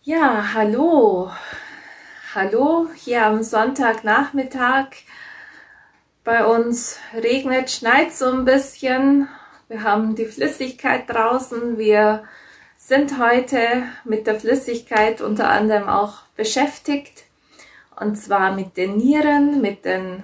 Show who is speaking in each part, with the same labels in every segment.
Speaker 1: Ja, hallo. Hallo, hier am Sonntagnachmittag. Bei uns regnet, schneit so ein bisschen. Wir haben die Flüssigkeit draußen. Wir sind heute mit der Flüssigkeit unter anderem auch beschäftigt. Und zwar mit den Nieren, mit den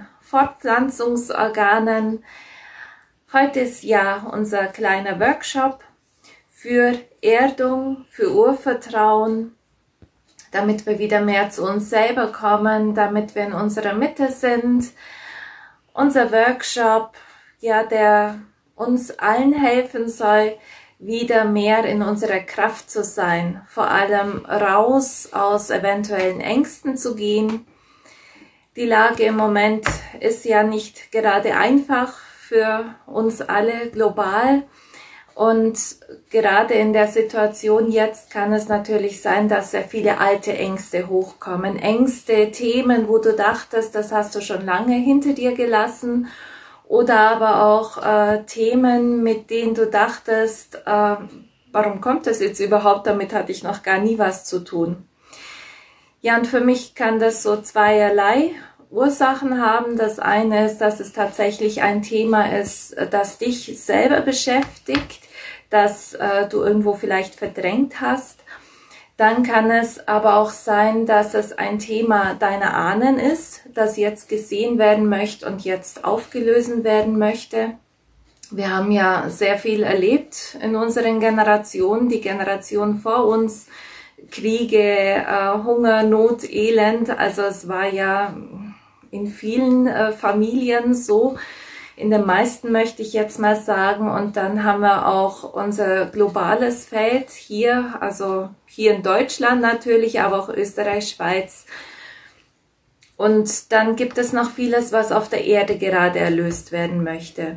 Speaker 1: Fortpflanzungsorganen. Heute ist ja unser kleiner Workshop für Erdung, für Urvertrauen, damit wir wieder mehr zu uns selber kommen, damit wir in unserer Mitte sind. Unser Workshop, ja, der uns allen helfen soll, wieder mehr in unserer Kraft zu sein, vor allem raus aus eventuellen Ängsten zu gehen. Die Lage im Moment ist ja nicht gerade einfach für uns alle global. Und gerade in der Situation jetzt kann es natürlich sein, dass sehr viele alte Ängste hochkommen. Ängste, Themen, wo du dachtest, das hast du schon lange hinter dir gelassen. Oder aber auch Themen, mit denen du dachtest, warum kommt das jetzt überhaupt? Damit hatte ich noch gar nie was zu tun. Ja, und für mich kann das so zweierlei Ursachen haben. Das eine ist, dass es tatsächlich ein Thema ist, das dich selber beschäftigt, das du irgendwo vielleicht verdrängt hast. Dann kann es aber auch sein, dass es ein Thema deiner Ahnen ist, das jetzt gesehen werden möchte und jetzt aufgelöst werden möchte. Wir haben ja sehr viel erlebt in unseren Generationen, die Generation vor uns, Kriege, Hunger, Not, Elend. Also es war ja in vielen Familien so, in den meisten möchte ich jetzt mal sagen. Und dann haben wir auch unser globales Feld hier, also hier in Deutschland natürlich, aber auch Österreich, Schweiz. Und dann gibt es noch vieles, was auf der Erde gerade erlöst werden möchte.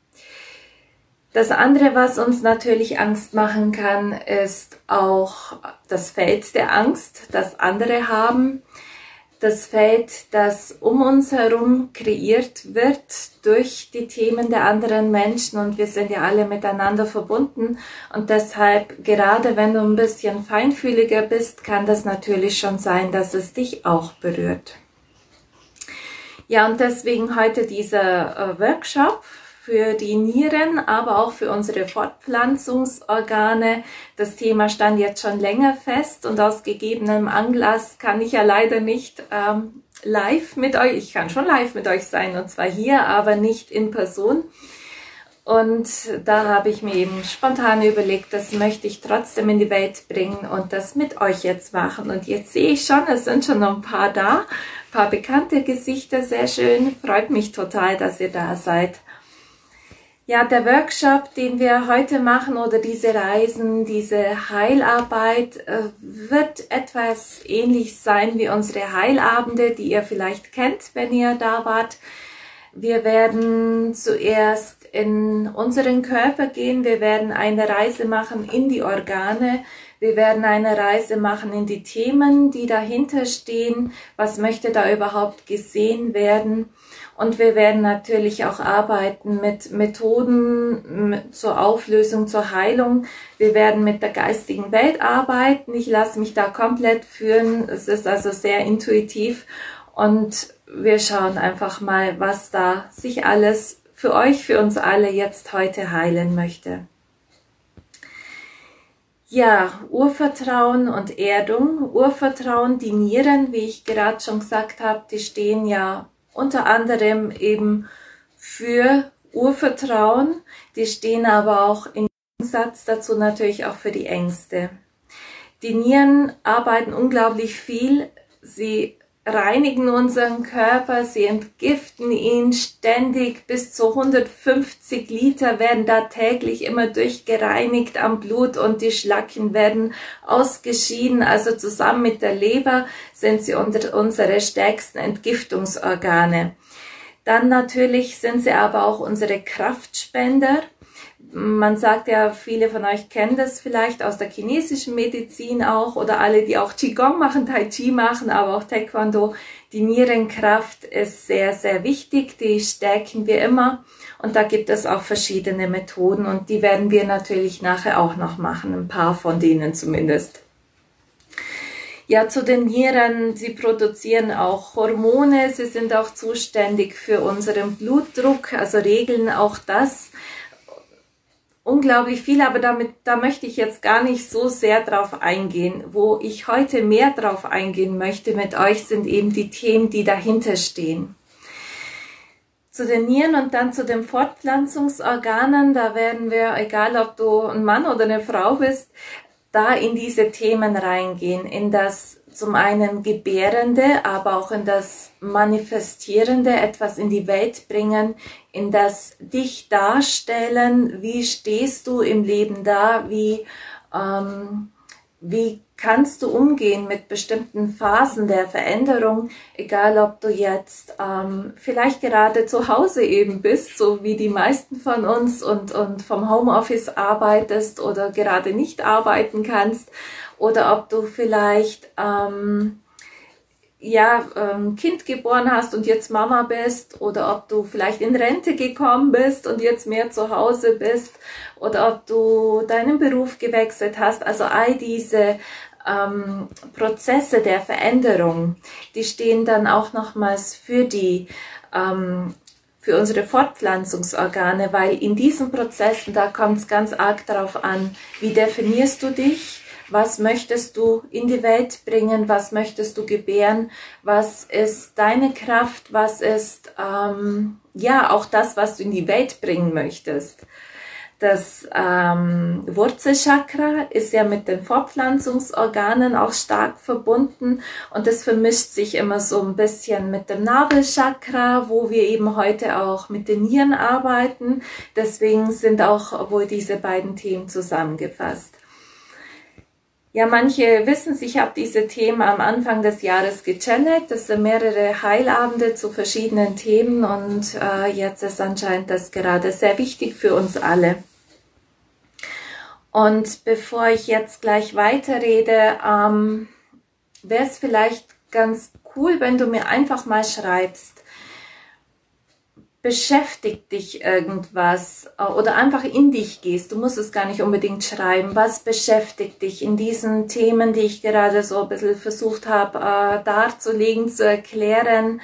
Speaker 1: Das andere, was uns natürlich Angst machen kann, ist auch das Feld der Angst, das andere haben. Das Feld, das um uns herum kreiert wird durch die Themen der anderen Menschen, und wir sind ja alle miteinander verbunden, und deshalb, gerade wenn du ein bisschen feinfühliger bist, kann das natürlich schon sein, dass es dich auch berührt. Ja, und deswegen heute dieser Workshop für die Nieren, aber auch für unsere Fortpflanzungsorgane. Das Thema stand jetzt schon länger fest, und aus gegebenem Anlass kann ich ja leider nicht live mit euch, ich kann schon live mit euch sein, und zwar hier, aber nicht in Person. Und da habe ich mir eben spontan überlegt, das möchte ich trotzdem in die Welt bringen und das mit euch jetzt machen. Und jetzt sehe ich schon, es sind schon noch ein paar da, ein paar bekannte Gesichter, sehr schön, freut mich total, dass ihr da seid. Ja, der Workshop, den wir heute machen, oder diese Reisen, diese Heilarbeit, wird etwas ähnlich sein wie unsere Heilabende, die ihr vielleicht kennt, wenn ihr da wart. Wir werden zuerst in unseren Körper gehen, wir werden eine Reise machen in die Organe, wir werden eine Reise machen in die Themen, die dahinter stehen, was möchte da überhaupt gesehen werden. Und wir werden natürlich auch arbeiten mit Methoden zur Auflösung, zur Heilung. Wir werden mit der geistigen Welt arbeiten. Ich lasse mich da komplett führen. Es ist also sehr intuitiv. Und wir schauen einfach mal, was da sich alles für euch, für uns alle jetzt heute heilen möchte. Ja, Urvertrauen und Erdung. Urvertrauen, die Nieren, wie ich gerade schon gesagt habe, die stehen ja unter anderem eben für Urvertrauen, die stehen aber auch im Gegensatz dazu natürlich auch für die Ängste. Die Nieren arbeiten unglaublich viel, sie reinigen unseren Körper, sie entgiften ihn ständig, bis zu 150 Liter werden da täglich immer durchgereinigt am Blut, und die Schlacken werden ausgeschieden, also zusammen mit der Leber sind sie unsere stärksten Entgiftungsorgane. Dann natürlich sind sie aber auch unsere Kraftspender. Man sagt ja, viele von euch kennen das vielleicht aus der chinesischen Medizin auch, oder alle, die auch Qigong machen, Tai Chi machen, aber auch Taekwondo. Die Nierenkraft ist sehr, sehr wichtig, die stärken wir immer, und da gibt es auch verschiedene Methoden, und die werden wir natürlich nachher auch noch machen, ein paar von denen zumindest. Ja, zu den Nieren, sie produzieren auch Hormone, sie sind auch zuständig für unseren Blutdruck, also regeln auch das. Unglaublich viel, aber da möchte ich jetzt gar nicht so sehr drauf eingehen. Wo ich heute mehr drauf eingehen möchte mit euch, sind eben die Themen, die dahinter stehen. Zu den Nieren und dann zu den Fortpflanzungsorganen, da werden wir, egal ob du ein Mann oder eine Frau bist, da in diese Themen reingehen, in das zum einen Gebärende, aber auch in das Manifestierende, etwas in die Welt bringen, in das dich darstellen, wie stehst du im Leben da, wie kannst du umgehen mit bestimmten Phasen der Veränderung, egal ob du jetzt vielleicht gerade zu Hause eben bist, so wie die meisten von uns und vom Homeoffice arbeitest oder gerade nicht arbeiten kannst, oder ob du vielleicht Kind geboren hast und jetzt Mama bist, oder ob du vielleicht in Rente gekommen bist und jetzt mehr zu Hause bist, oder ob du deinen Beruf gewechselt hast. Also all diese Prozesse der Veränderung, die stehen dann auch nochmals für für unsere Fortpflanzungsorgane, weil in diesen Prozessen, da kommt es ganz arg darauf an, wie definierst du dich, was möchtest du in die Welt bringen, was möchtest du gebären, was ist deine Kraft, was ist auch das, was du in die Welt bringen möchtest. Das Wurzelchakra ist ja mit den Fortpflanzungsorganen auch stark verbunden und das vermischt sich immer so ein bisschen mit dem Nabelchakra, wo wir eben heute auch mit den Nieren arbeiten. Deswegen sind auch wohl diese beiden Themen zusammengefasst. Ja, manche wissen es, ich habe diese Themen am Anfang des Jahres gechannelt. Das sind mehrere Heilabende zu verschiedenen Themen und jetzt ist anscheinend das gerade sehr wichtig für uns alle. Und bevor ich jetzt gleich weiterrede, wäre es vielleicht ganz cool, wenn du mir einfach mal schreibst, beschäftigt dich irgendwas oder einfach in dich gehst, du musst es gar nicht unbedingt schreiben, was beschäftigt dich in diesen Themen, die ich gerade so ein bisschen versucht habe darzulegen, zu erklären.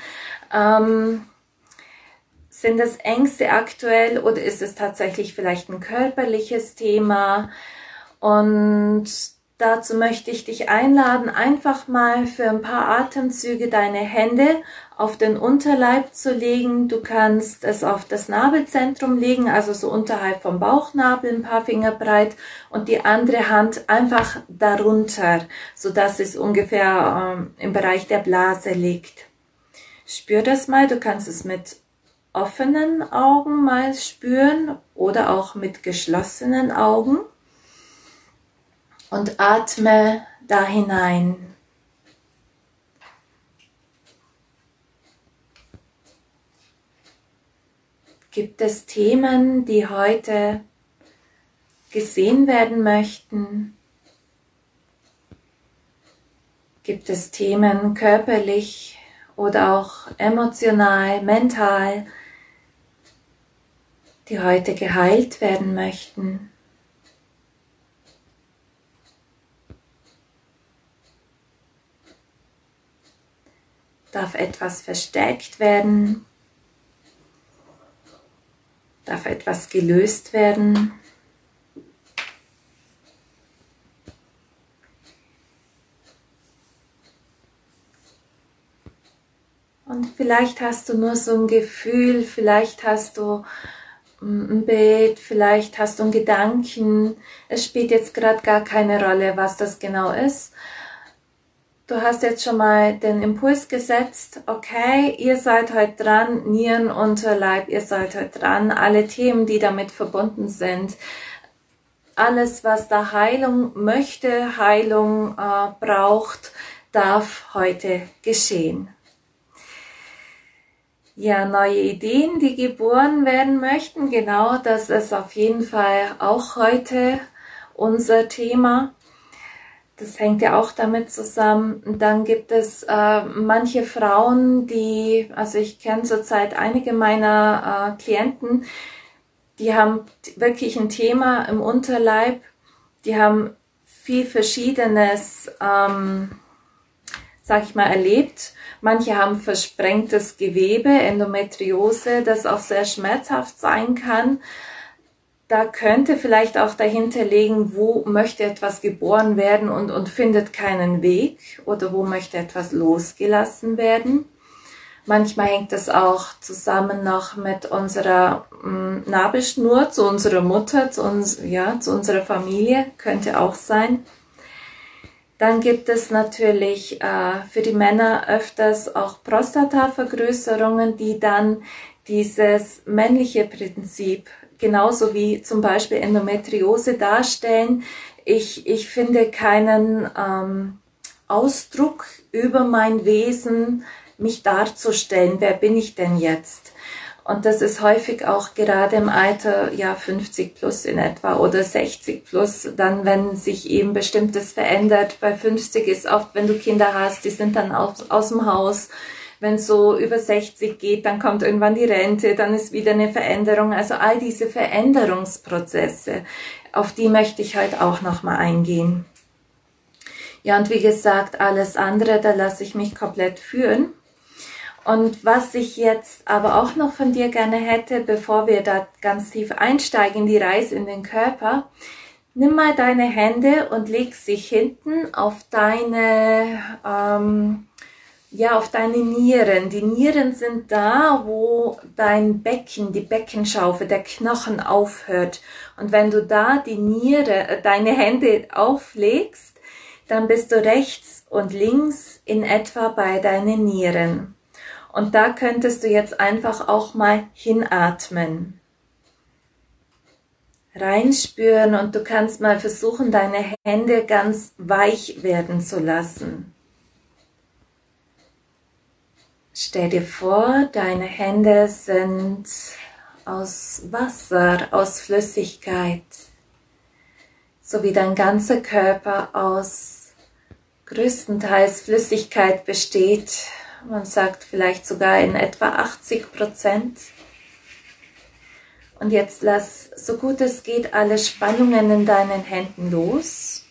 Speaker 1: Sind es Ängste aktuell oder ist es tatsächlich vielleicht ein körperliches Thema? Und dazu möchte ich dich einladen, einfach mal für ein paar Atemzüge deine Hände auf den Unterleib zu legen. Du kannst es auf das Nabelzentrum legen, also so unterhalb vom Bauchnabel, ein paar Finger breit, und die andere Hand einfach darunter, sodass es ungefähr im Bereich der Blase liegt. Spür das mal, du kannst es mit offenen Augen mal spüren oder auch mit geschlossenen Augen. Und atme da hinein. Gibt es Themen, die heute gesehen werden möchten? Gibt es Themen körperlich oder auch emotional, mental, die heute geheilt werden möchten? Darf etwas verstärkt werden? Darf etwas gelöst werden? Und vielleicht hast du nur so ein Gefühl, vielleicht hast du ein Bild, vielleicht hast du einen Gedanken. Es spielt jetzt gerade gar keine Rolle, was das genau ist. Du hast jetzt schon mal den Impuls gesetzt, okay, ihr seid heute dran, Nieren, Unterleib, ihr seid heute dran, alle Themen, die damit verbunden sind, alles, was da Heilung möchte, Heilung braucht, darf heute geschehen. Ja, neue Ideen, die geboren werden möchten, genau, das ist auf jeden Fall auch heute unser Thema. Das hängt ja auch damit zusammen. Und dann gibt es manche Frauen, also ich kenne zurzeit einige meiner Klienten, die haben wirklich ein Thema im Unterleib, die haben viel Verschiedenes sag ich mal, erlebt. Manche haben versprengtes Gewebe, Endometriose, das auch sehr schmerzhaft sein kann. Da könnte vielleicht auch dahinter liegen, wo möchte etwas geboren werden und findet keinen Weg oder wo möchte etwas losgelassen werden. Manchmal hängt es auch zusammen noch mit unserer Nabelschnur zu unserer Mutter, zu unserer Familie, könnte auch sein. Dann gibt es natürlich für die Männer öfters auch Prostatavergrößerungen, die dann dieses männliche Prinzip genauso wie zum Beispiel Endometriose darstellen. Ich finde keinen Ausdruck über mein Wesen, mich darzustellen. Wer bin ich denn jetzt? Und das ist häufig auch gerade im Alter 50 plus in etwa oder 60 plus, dann wenn sich eben Bestimmtes verändert. Bei 50 ist oft, wenn du Kinder hast, die sind dann aus dem Haus. Wenn es so über 60 geht, dann kommt irgendwann die Rente, dann ist wieder eine Veränderung. Also all diese Veränderungsprozesse, auf die möchte ich heute auch nochmal eingehen. Ja, und wie gesagt, alles andere, da lasse ich mich komplett führen. Und was ich jetzt aber auch noch von dir gerne hätte, bevor wir da ganz tief einsteigen in die Reise in den Körper, nimm mal deine Hände und leg sie hinten auf deine auf deine Nieren. Die Nieren sind da, wo dein Becken, die Beckenschaufel, der Knochen aufhört. Und wenn du da deine Hände auflegst, dann bist du rechts und links in etwa bei deinen Nieren. Und da könntest du jetzt einfach auch mal hinatmen. Reinspüren und du kannst mal versuchen, deine Hände ganz weich werden zu lassen. Stell dir vor, deine Hände sind aus Wasser, aus Flüssigkeit, so wie dein ganzer Körper aus größtenteils Flüssigkeit besteht. Man sagt vielleicht sogar in etwa 80%. Und jetzt lass, so gut es geht, alle Spannungen in deinen Händen los.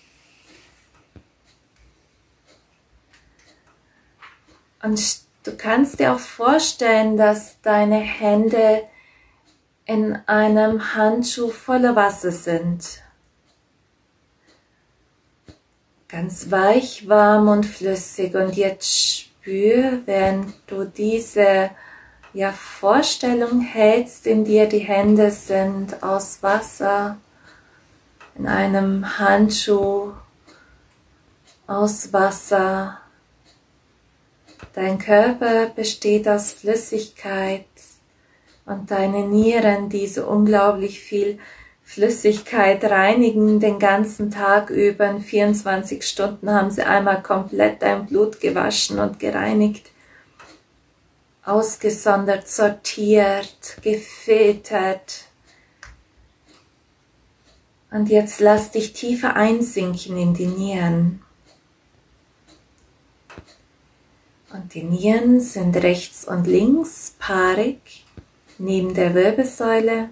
Speaker 1: Und du kannst dir auch vorstellen, dass deine Hände in einem Handschuh voller Wasser sind. Ganz weich, warm und flüssig. Und jetzt spür, während du diese Vorstellung hältst, in dir die Hände sind aus Wasser, in einem Handschuh aus Wasser. Dein Körper besteht aus Flüssigkeit und deine Nieren, die so unglaublich viel Flüssigkeit reinigen den ganzen Tag über. In 24 Stunden haben sie einmal komplett dein Blut gewaschen und gereinigt, ausgesondert, sortiert, gefiltert. Und jetzt lass dich tiefer einsinken in die Nieren. Und die Nieren sind rechts und links paarig neben der Wirbelsäule,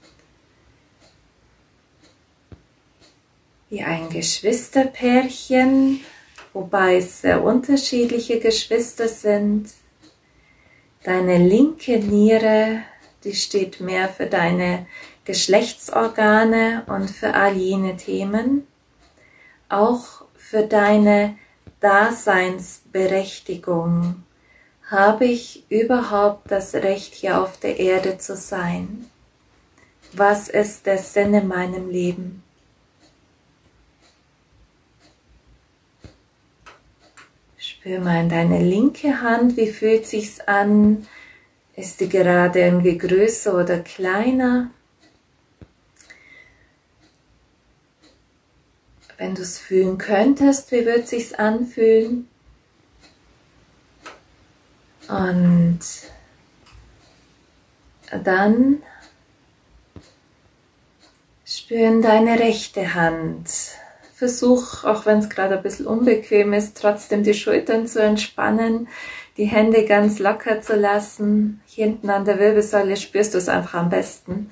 Speaker 1: wie ein Geschwisterpärchen, wobei es sehr unterschiedliche Geschwister sind. Deine linke Niere, die steht mehr für deine Geschlechtsorgane und für all jene Themen, auch für deine Daseinsberechtigung. Habe ich überhaupt das Recht, hier auf der Erde zu sein? Was ist der Sinn in meinem Leben? Spür mal in deine linke Hand, wie fühlt sich's an? Ist die gerade irgendwie größer oder kleiner? Wenn du es fühlen könntest, wie wird sich's anfühlen? Und dann spüren deine rechte Hand. Versuch, auch wenn es gerade ein bisschen unbequem ist, trotzdem die Schultern zu entspannen, die Hände ganz locker zu lassen. Hier hinten an der Wirbelsäule spürst du es einfach am besten.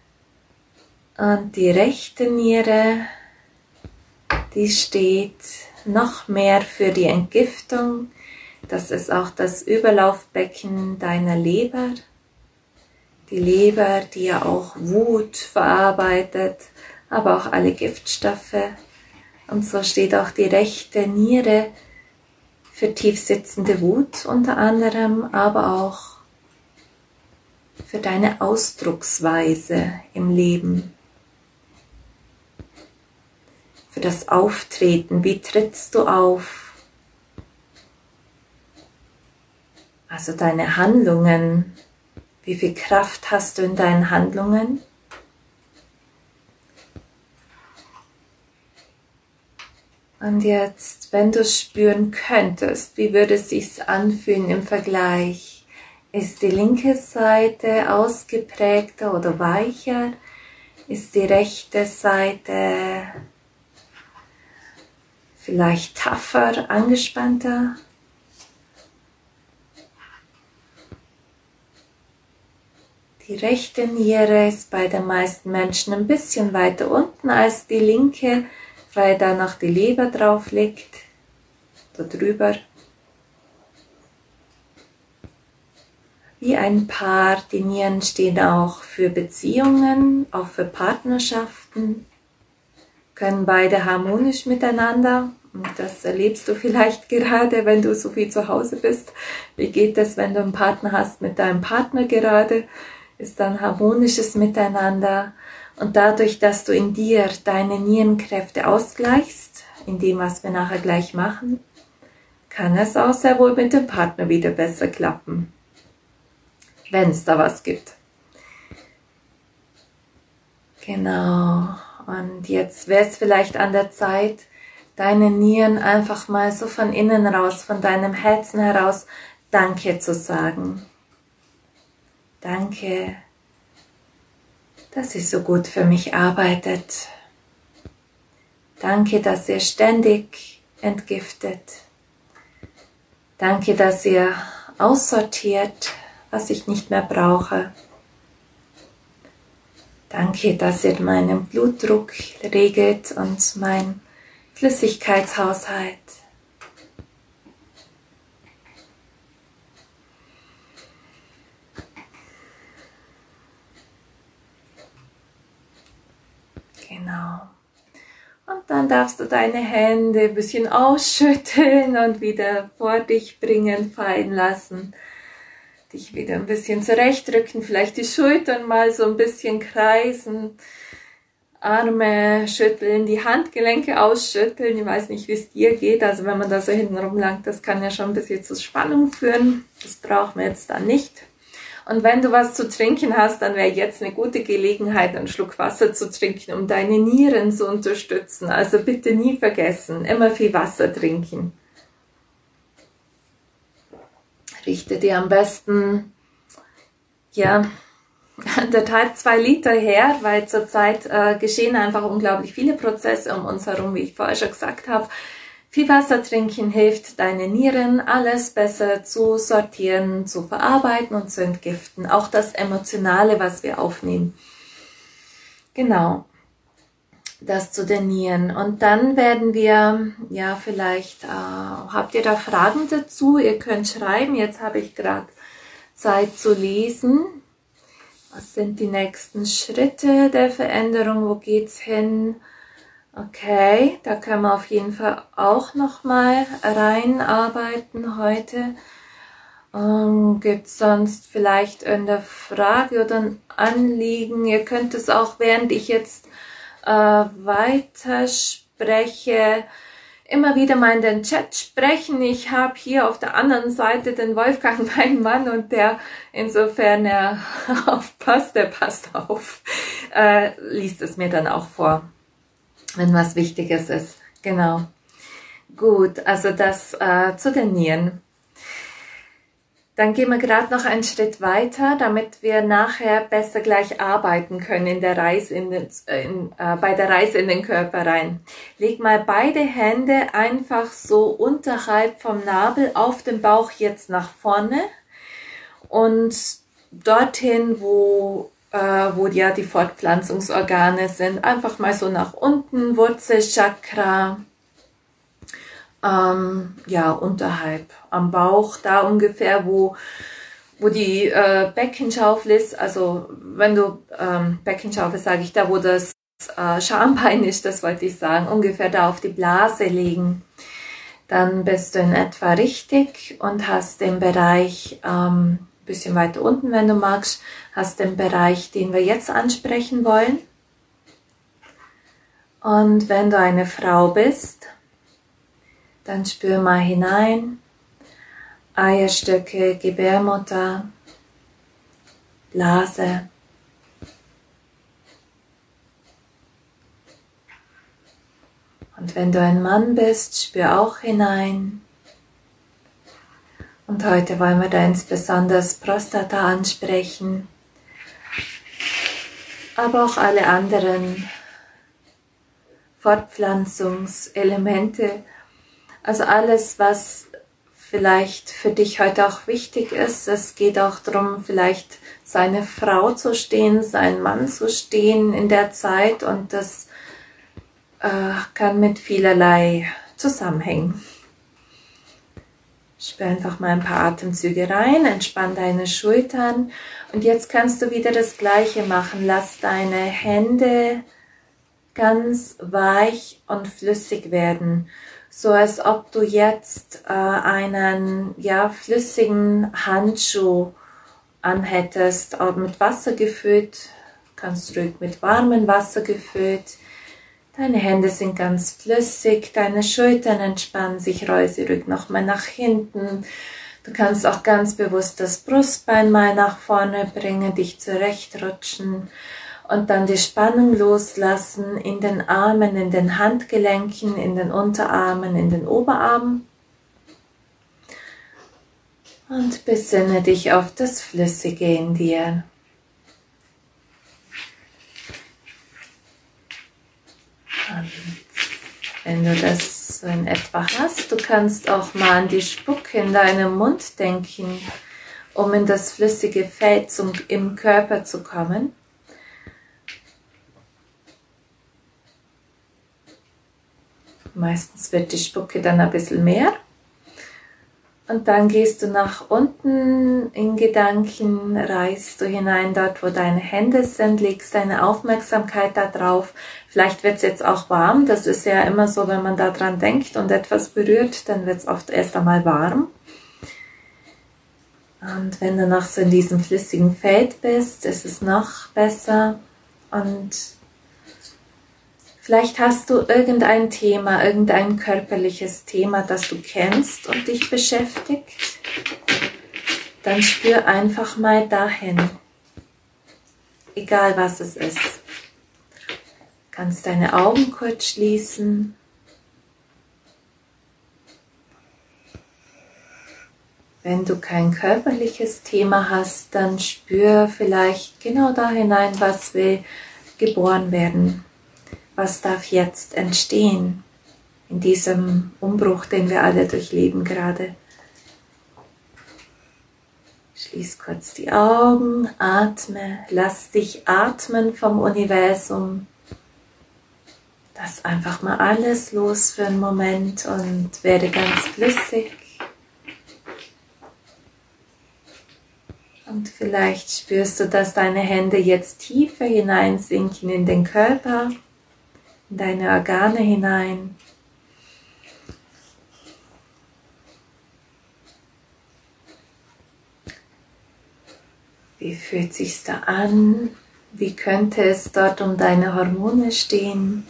Speaker 1: Und die rechte Niere, die steht noch mehr für die Entgiftung. Das ist auch das Überlaufbecken deiner Leber. Die Leber, die ja auch Wut verarbeitet, aber auch alle Giftstoffe. Und so steht auch die rechte Niere für tiefsitzende Wut unter anderem, aber auch für deine Ausdrucksweise im Leben. Für das Auftreten, wie trittst du auf? Also deine Handlungen, wie viel Kraft hast du in deinen Handlungen? Und jetzt, wenn du spüren könntest, wie würde es sich anfühlen im Vergleich? Ist die linke Seite ausgeprägter oder weicher? Ist die rechte Seite vielleicht tougher, angespannter? Die rechte Niere ist bei den meisten Menschen ein bisschen weiter unten als die linke, weil da noch die Leber drauf liegt, da drüber. Wie ein Paar, die Nieren stehen auch für Beziehungen, auch für Partnerschaften, können beide harmonisch miteinander. Und das erlebst du vielleicht gerade, wenn du so viel zu Hause bist. Wie geht es, wenn du einen Partner hast mit deinem Partner gerade? Ist dann harmonisches Miteinander. Und dadurch, dass du in dir deine Nierenkräfte ausgleichst, in dem, was wir nachher gleich machen, kann es auch sehr wohl mit dem Partner wieder besser klappen, wenn es da was gibt. Genau. Und jetzt wäre es vielleicht an der Zeit, deine Nieren einfach mal so von innen raus, von deinem Herzen heraus, Danke zu sagen. Danke, dass ihr so gut für mich arbeitet. Danke, dass ihr ständig entgiftet. Danke, dass ihr aussortiert, was ich nicht mehr brauche. Danke, dass ihr meinen Blutdruck regelt und meinen Flüssigkeitshaushalt. Genau. Und dann darfst du deine Hände ein bisschen ausschütteln und wieder vor dich bringen, fallen lassen. Dich wieder ein bisschen zurechtrücken, vielleicht die Schultern mal so ein bisschen kreisen, Arme schütteln, die Handgelenke ausschütteln. Ich weiß nicht, wie es dir geht, also wenn man da so hinten rumlangt, das kann ja schon ein bisschen zu Spannung führen. Das brauchen wir jetzt dann nicht. Und wenn du was zu trinken hast, dann wäre jetzt eine gute Gelegenheit, einen Schluck Wasser zu trinken, um deine Nieren zu unterstützen. Also bitte nie vergessen, immer viel Wasser trinken. Richte dir am besten, ja, 1,5, 2 Liter her, weil zurzeit geschehen einfach unglaublich viele Prozesse um uns herum, wie ich vorher schon gesagt habe. Viel Wasser trinken hilft deinen Nieren, alles besser zu sortieren, zu verarbeiten und zu entgiften. Auch das Emotionale, was wir aufnehmen. Genau, das zu den Nieren. Und dann werden wir, ja vielleicht, habt ihr da Fragen dazu? Ihr könnt schreiben, jetzt habe ich gerade Zeit zu lesen. Was sind die nächsten Schritte der Veränderung? Wo geht's hin? Okay, da können wir auf jeden Fall auch nochmal reinarbeiten heute. Gibt es sonst vielleicht eine Frage oder ein Anliegen? Ihr könnt es auch, während ich jetzt weiterspreche, immer wieder mal in den Chat sprechen. Ich habe hier auf der anderen Seite den Wolfgang, meinen Mann, und der, insofern er aufpasst, der passt auf, liest es mir dann auch vor, wenn was Wichtiges ist. Genau. Gut, also das zu den Nieren. Dann gehen wir gerade noch einen Schritt weiter, damit wir nachher besser gleich arbeiten können in der Reise bei der Reise in den Körper rein. Leg mal beide Hände einfach so unterhalb vom Nabel auf den Bauch jetzt nach vorne und dorthin, wo ja die Fortpflanzungsorgane sind, einfach mal so nach unten, Wurzelchakra. ja, unterhalb am Bauch, da ungefähr, wo die Beckenschaufel ist. Also wenn du Beckenschaufel sage ich, da wo das Schambein ist, das wollte ich sagen, ungefähr da auf die Blase legen. Dann bist du in etwa richtig und hast den Bereich, bisschen weiter unten, wenn du magst, hast den Bereich, den wir jetzt ansprechen wollen. Und wenn du eine Frau bist, dann spür mal hinein, Eierstöcke, Gebärmutter, Blase. Und wenn du ein Mann bist, spür auch hinein. Und heute wollen wir da insbesondere Prostata ansprechen, aber auch alle anderen Fortpflanzungselemente, also alles, was vielleicht für dich heute auch wichtig ist. Es geht auch darum, vielleicht seine Frau zu stehen, seinen Mann zu stehen in der Zeit, und das kann mit vielerlei zusammenhängen. Spür einfach mal ein paar Atemzüge rein, entspann deine Schultern und jetzt kannst du wieder das Gleiche machen. Lass deine Hände ganz weich und flüssig werden, so als ob du jetzt einen flüssigen Handschuh anhättest, mit Wasser gefüllt, kannst ruhig mit warmem Wasser gefüllt. Deine Hände sind ganz flüssig, deine Schultern entspannen sich, roll sie ruhig nochmal nach hinten. Du kannst auch ganz bewusst das Brustbein mal nach vorne bringen, dich zurechtrutschen und dann die Spannung loslassen in den Armen, in den Handgelenken, in den Unterarmen, in den Oberarmen. Und besinne dich auf das Flüssige in dir. Und wenn du das so in etwa hast, du kannst auch mal an die Spucke in deinem Mund denken, um in das flüssige Feld im Körper zu kommen. Meistens wird die Spucke dann ein bisschen mehr. Und dann gehst du nach unten in Gedanken, reist du hinein dort, wo deine Hände sind, legst deine Aufmerksamkeit da drauf. Vielleicht wird es jetzt auch warm, das ist ja immer so, wenn man da dran denkt und etwas berührt, dann wird es oft erst einmal warm. Und wenn du noch so in diesem flüssigen Feld bist, ist es noch besser. Und vielleicht hast du irgendein Thema, irgendein körperliches Thema, das du kennst und dich beschäftigt. Dann spür einfach mal dahin, egal was es ist. Du kannst deine Augen kurz schließen. Wenn du kein körperliches Thema hast, dann spür vielleicht genau da hinein, was will geboren werden. Was darf jetzt entstehen in diesem Umbruch, den wir alle durchleben gerade? Schließ kurz die Augen, atme, lass dich atmen vom Universum. Lass einfach mal alles los für einen Moment und werde ganz flüssig. Und vielleicht spürst du, dass deine Hände jetzt tiefer hineinsinken in den Körper, in deine Organe hinein. Wie fühlt sich's da an? Wie könnte es dort um deine Hormone stehen?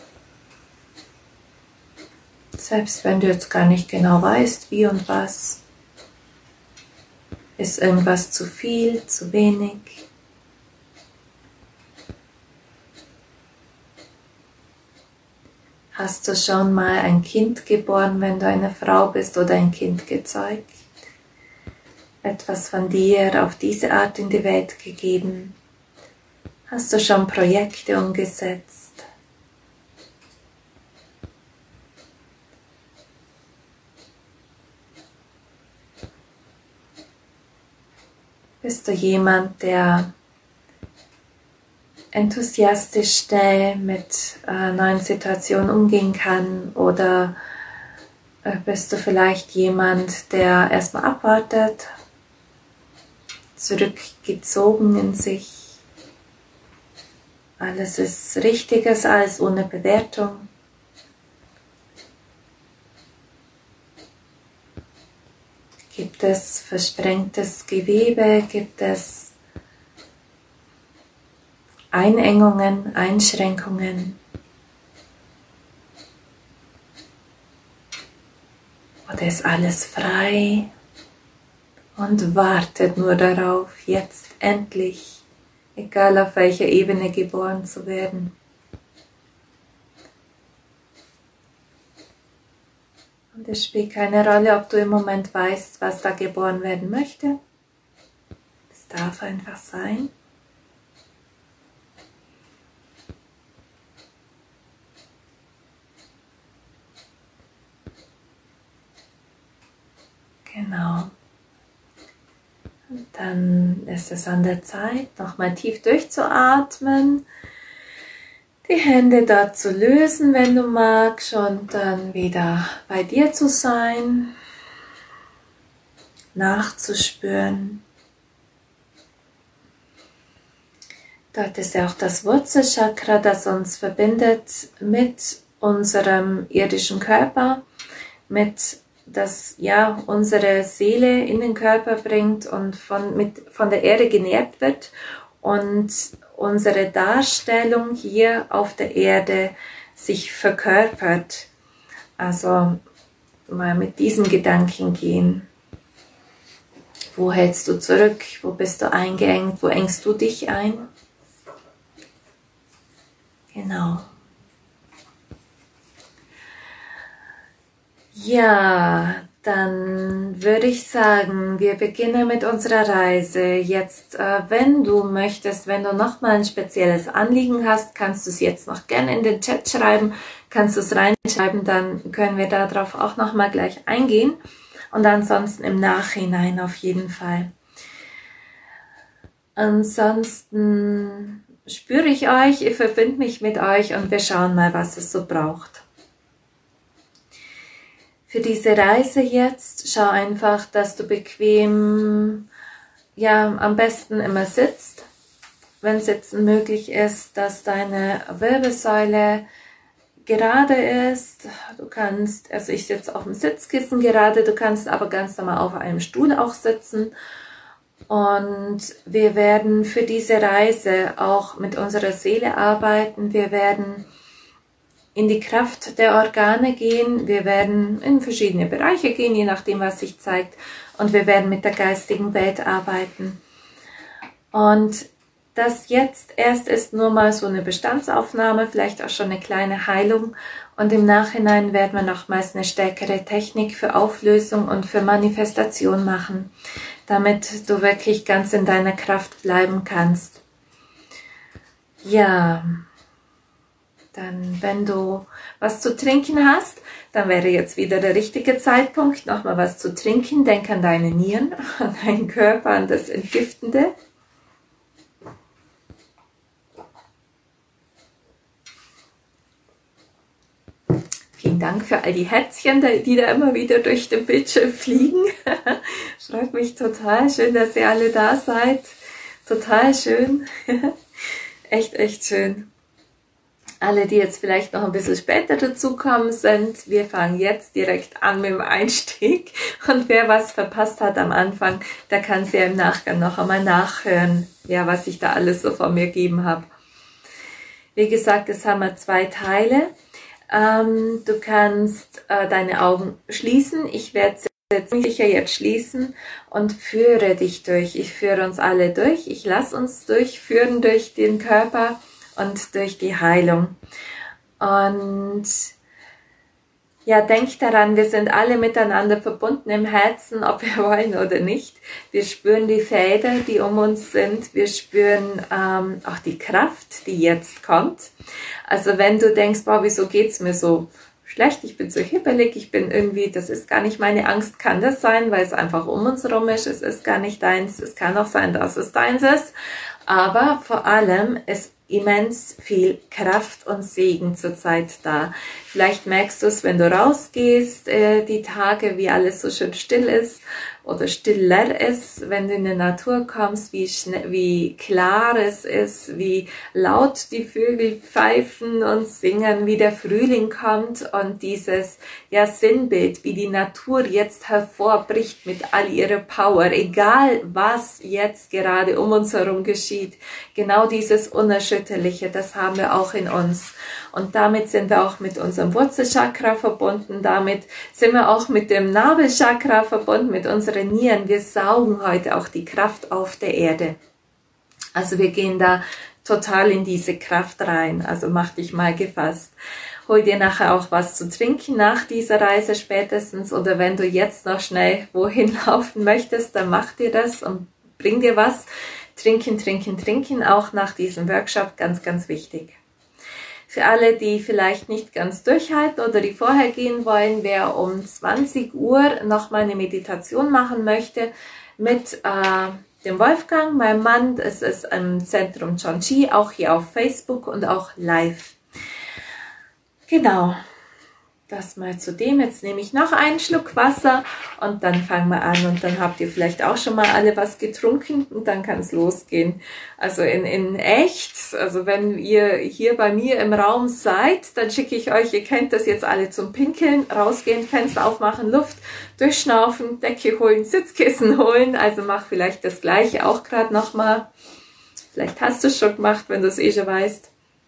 Speaker 1: Selbst wenn du jetzt gar nicht genau weißt, wie und was. Ist irgendwas zu viel, zu wenig? Hast du schon mal ein Kind geboren, wenn du eine Frau bist, oder ein Kind gezeugt? Etwas von dir auf diese Art in die Welt gegeben? Hast du schon Projekte umgesetzt? Bist du jemand, der enthusiastisch schnell mit neuen Situationen umgehen kann oder bist du vielleicht jemand, der erstmal abwartet, zurückgezogen in sich. Alles ist Richtiges, alles ohne Bewertung. Gibt es versprengtes Gewebe? Gibt es Einengungen, Einschränkungen? Oder ist alles frei und wartet nur darauf, jetzt endlich, egal auf welcher Ebene, geboren zu werden? Und es spielt keine Rolle, ob du im Moment weißt, was da geboren werden möchte. Es darf einfach sein. Genau. Und dann ist es an der Zeit, nochmal tief durchzuatmen, die Hände dort zu lösen, wenn du magst, und dann wieder bei dir zu sein, nachzuspüren. Dort ist ja auch das Wurzelchakra, das uns verbindet mit unserem irdischen Körper, das ja unsere Seele in den Körper bringt und von der Erde genährt wird und unsere Darstellung hier auf der Erde sich verkörpert. Also mal mit diesem Gedanken gehen. Wo hältst du zurück? Wo bist du eingeengt? Wo engst du dich ein? Genau. Ja, dann würde ich sagen, wir beginnen mit unserer Reise. Jetzt, wenn du möchtest, wenn du nochmal ein spezielles Anliegen hast, kannst du es jetzt noch gerne in den Chat schreiben, kannst du es reinschreiben, dann können wir darauf auch nochmal gleich eingehen und ansonsten im Nachhinein auf jeden Fall. Ansonsten spüre ich euch, ich verbinde mich mit euch und wir schauen mal, was es so braucht. Für diese Reise jetzt, schau einfach, dass du bequem, ja, am besten immer sitzt, wenn Sitzen möglich ist, dass deine Wirbelsäule gerade ist. Du kannst, also ich sitze auf dem Sitzkissen gerade, du kannst aber ganz normal auf einem Stuhl auch sitzen. Und wir werden für diese Reise auch mit unserer Seele arbeiten. Wir werden in die Kraft der Organe gehen, wir werden in verschiedene Bereiche gehen, je nachdem, was sich zeigt, und wir werden mit der geistigen Welt arbeiten. Und das jetzt erst ist nur mal so eine Bestandsaufnahme, vielleicht auch schon eine kleine Heilung, und im Nachhinein werden wir nochmals eine stärkere Technik für Auflösung und für Manifestation machen, damit du wirklich ganz in deiner Kraft bleiben kannst. Ja. Dann, wenn du was zu trinken hast, dann wäre jetzt wieder der richtige Zeitpunkt, nochmal was zu trinken. Denk an deine Nieren, an deinen Körper, an das Entgiftende. Vielen Dank für all die Herzchen, die da immer wieder durch den Bildschirm fliegen. Freut mich total. Schön, dass ihr alle da seid. Total schön. Echt, echt schön. Alle, die jetzt vielleicht noch ein bisschen später dazukommen sind, wir fangen jetzt direkt an mit dem Einstieg. Und wer was verpasst hat am Anfang, der kann es ja im Nachgang noch einmal nachhören, ja, was ich da alles so von mir gegeben habe. Wie gesagt, es haben wir 2 Teile. Du kannst deine Augen schließen. Ich werde jetzt sicher jetzt schließen und führe dich durch. Ich führe uns alle durch. Ich lasse uns durchführen durch den Körper und durch die Heilung. Und ja, denk daran, wir sind alle miteinander verbunden im Herzen, ob wir wollen oder nicht. Wir spüren die Fäden, die um uns sind. Wir spüren auch die Kraft, die jetzt kommt. Also wenn du denkst, boah, wieso geht's mir so schlecht, ich bin so hibbelig, ich bin irgendwie, das ist gar nicht meine Angst, kann das sein, weil es einfach um uns rum ist, es ist gar nicht deins, es kann auch sein, dass es deins ist, aber vor allem ist immens viel Kraft und Segen zurzeit da. Vielleicht merkst du es, wenn du rausgehst, die Tage, wie alles so schön still ist oder stiller ist, wenn du in die Natur kommst, wie klar es ist, wie laut die Vögel pfeifen und singen, wie der Frühling kommt und dieses Sinnbild, wie die Natur jetzt hervorbricht mit all ihrer Power, egal was jetzt gerade um uns herum geschieht. Genau dieses Unerschütterliche, das haben wir auch in uns. Und damit sind wir auch mit unserem Wurzelchakra verbunden, damit sind wir auch mit dem Nabelchakra verbunden, mit unseren Nieren. Wir saugen heute auch die Kraft auf der Erde. Also wir gehen da total in diese Kraft rein. Also mach dich mal gefasst. Hol dir nachher auch was zu trinken nach dieser Reise spätestens. Oder wenn du jetzt noch schnell wohin laufen möchtest, dann mach dir das und bring dir was. Trinken, trinken, trinken, auch nach diesem Workshop, ganz, ganz wichtig. Für alle, die vielleicht nicht ganz durchhalten oder die vorher gehen wollen, wer um 20 Uhr nochmal eine Meditation machen möchte mit dem Wolfgang, meinem Mann, es ist im Zentrum Chonchi, auch hier auf Facebook und auch live. Genau. Das mal zu dem. Jetzt nehme ich noch einen Schluck Wasser und dann fangen wir an und dann habt ihr vielleicht auch schon mal alle was getrunken und dann kann es losgehen. Also in echt, also wenn ihr hier bei mir im Raum seid, dann schicke ich euch, ihr kennt das jetzt alle zum Pinkeln, rausgehen, Fenster aufmachen, Luft durchschnaufen, Decke holen, Sitzkissen holen, also mach vielleicht das gleiche auch gerade nochmal. Vielleicht hast du es schon gemacht, wenn du es eh schon weißt.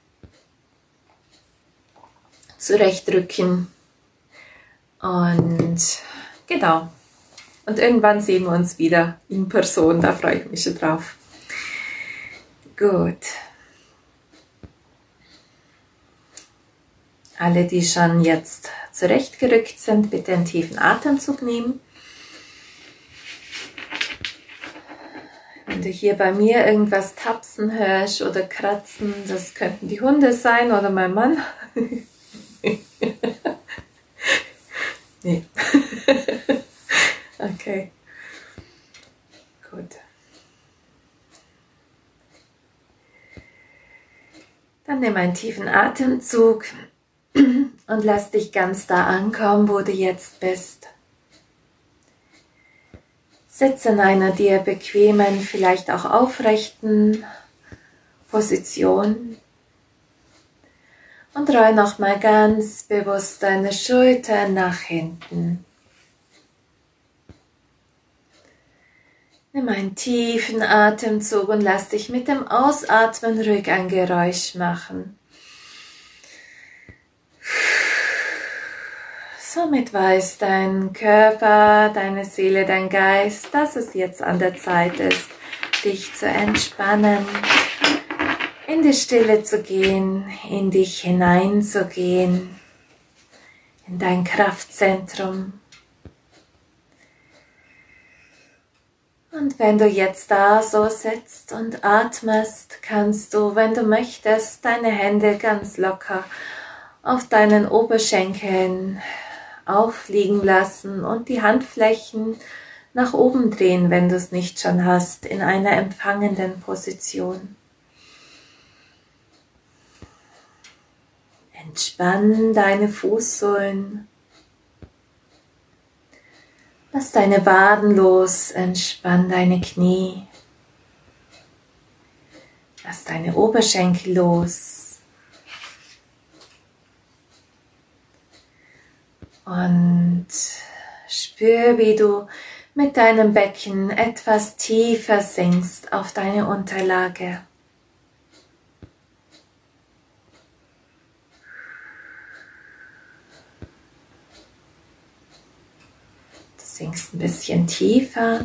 Speaker 1: Zurechtrücken und genau. Und irgendwann sehen wir uns wieder in Person, da freue ich mich schon drauf. Gut. Alle, die schon jetzt zurechtgerückt sind, bitte einen tiefen Atemzug nehmen. Wenn du hier bei mir irgendwas tapsen hörst oder kratzen, das könnten die Hunde sein oder mein Mann. Nee. Okay. Gut. Dann nimm einen tiefen Atemzug und lass dich ganz da ankommen, wo du jetzt bist. Sitze in einer dir bequemen, vielleicht auch aufrechten Position. Und roll nochmal ganz bewusst deine Schultern nach hinten. Nimm einen tiefen Atemzug und lass dich mit dem Ausatmen ruhig ein Geräusch machen. Somit weiß dein Körper, deine Seele, dein Geist, dass es jetzt an der Zeit ist, dich zu entspannen. In die Stille zu gehen, in dich hineinzugehen, in dein Kraftzentrum. Und wenn du jetzt da so sitzt und atmest, kannst du, wenn du möchtest, deine Hände ganz locker auf deinen Oberschenkeln aufliegen lassen und die Handflächen nach oben drehen, wenn du es nicht schon hast, in einer empfangenden Position. Entspann deine Fußsohlen. Lass deine Waden los, entspann deine Knie. Lass deine Oberschenkel los. Und spür, wie du mit deinem Becken etwas tiefer sinkst auf deine Unterlage. Sinkst ein bisschen tiefer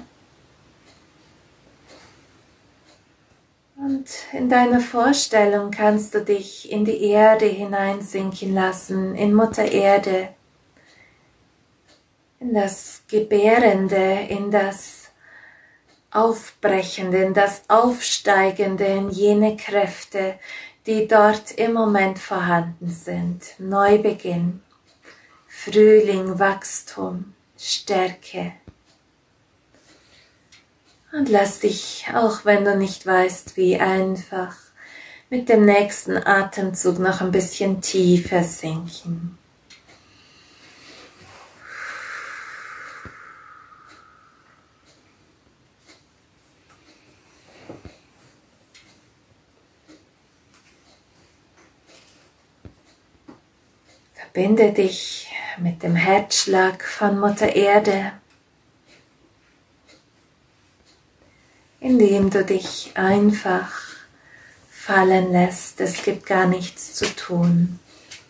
Speaker 1: und in deiner Vorstellung kannst du dich in die Erde hineinsinken lassen, in Mutter Erde, in das Gebärende, in das Aufbrechende, in das Aufsteigende, in jene Kräfte, die dort im Moment vorhanden sind. Neubeginn, Frühling, Wachstum. Stärke. Und lass dich, auch wenn du nicht weißt, wie, einfach mit dem nächsten Atemzug noch ein bisschen tiefer sinken. Verbinde dich mit dem Herzschlag von Mutter Erde, indem du dich einfach fallen lässt. Es gibt gar nichts zu tun.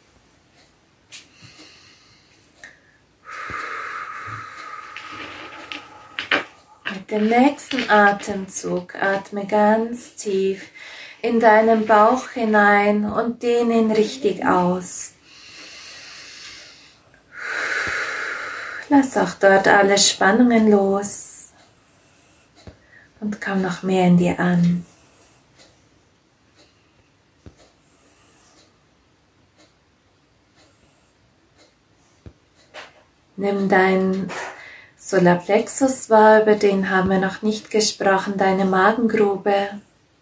Speaker 1: Mit dem nächsten Atemzug atme ganz tief in deinen Bauch hinein und dehne ihn richtig aus. Lass auch dort alle Spannungen los und komm noch mehr in dir an. Nimm deinen Solarplexus wahr, über den haben wir noch nicht gesprochen, deine Magengrube.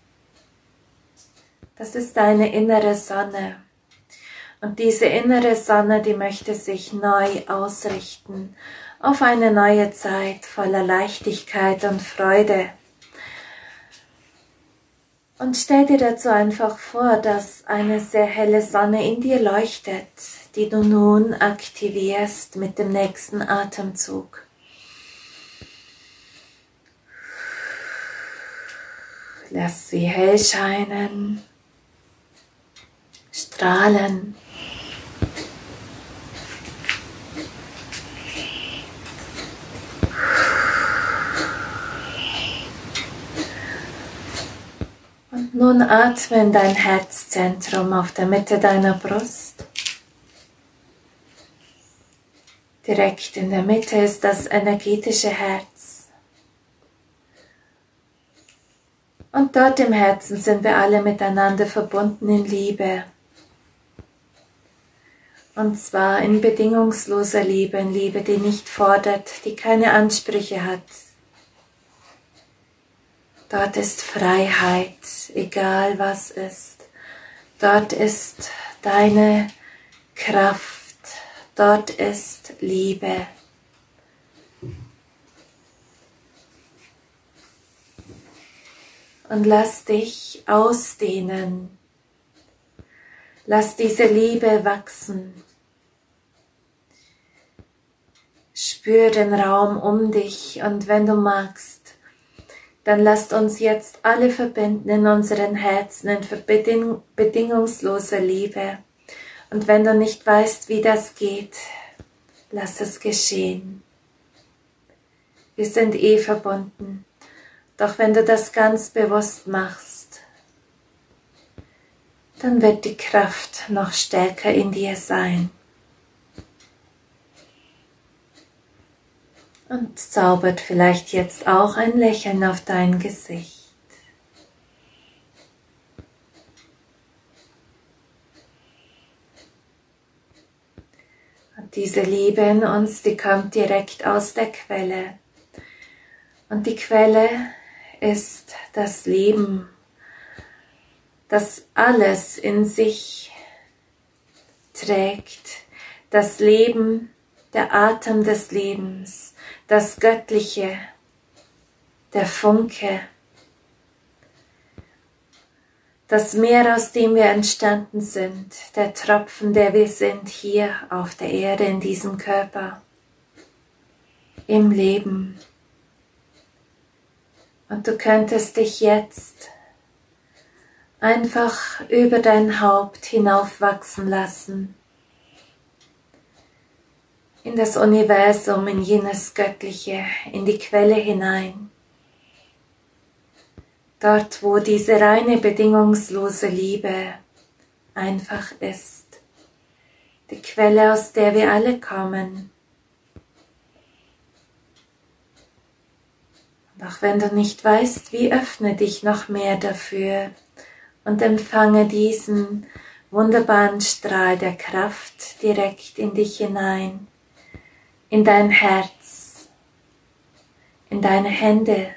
Speaker 1: Das ist deine innere Sonne. Und diese innere Sonne, die möchte sich neu ausrichten auf eine neue Zeit voller Leichtigkeit und Freude. Und stell dir dazu einfach vor, dass eine sehr helle Sonne in dir leuchtet, die du nun aktivierst mit dem nächsten Atemzug. Lass sie hell scheinen, strahlen. Und nun atme in dein Herzzentrum auf der Mitte deiner Brust. Direkt in der Mitte ist das energetische Herz. Und dort im Herzen sind wir alle miteinander verbunden in Liebe. Und zwar in bedingungsloser Liebe, in Liebe, die nicht fordert, die keine Ansprüche hat. Dort ist Freiheit, egal was ist. Dort ist deine Kraft, dort ist Liebe. Und lass dich ausdehnen. Lass diese Liebe wachsen. Spür den Raum um dich und wenn du magst, dann lasst uns jetzt alle verbinden in unseren Herzen in bedingungsloser Liebe. Und wenn du nicht weißt, wie das geht, lass es geschehen. Wir sind verbunden. Doch wenn du das ganz bewusst machst, dann wird die Kraft noch stärker in dir sein. Und zaubert vielleicht jetzt auch ein Lächeln auf dein Gesicht. Und diese Liebe in uns, die kommt direkt aus der Quelle. Und die Quelle ist das Leben, das alles in sich trägt. Das Leben, der Atem des Lebens. Das Göttliche, der Funke, das Meer, aus dem wir entstanden sind, der Tropfen, der wir sind hier auf der Erde, in diesem Körper, im Leben. Und du könntest dich jetzt einfach über dein Haupt hinaufwachsen lassen. In das Universum, in jenes Göttliche, in die Quelle hinein. Dort, wo diese reine, bedingungslose Liebe einfach ist. Die Quelle, aus der wir alle kommen. Und auch wenn du nicht weißt, wie, öffne dich noch mehr dafür und empfange diesen wunderbaren Strahl der Kraft direkt in dich hinein. In dein Herz, in deine Hände,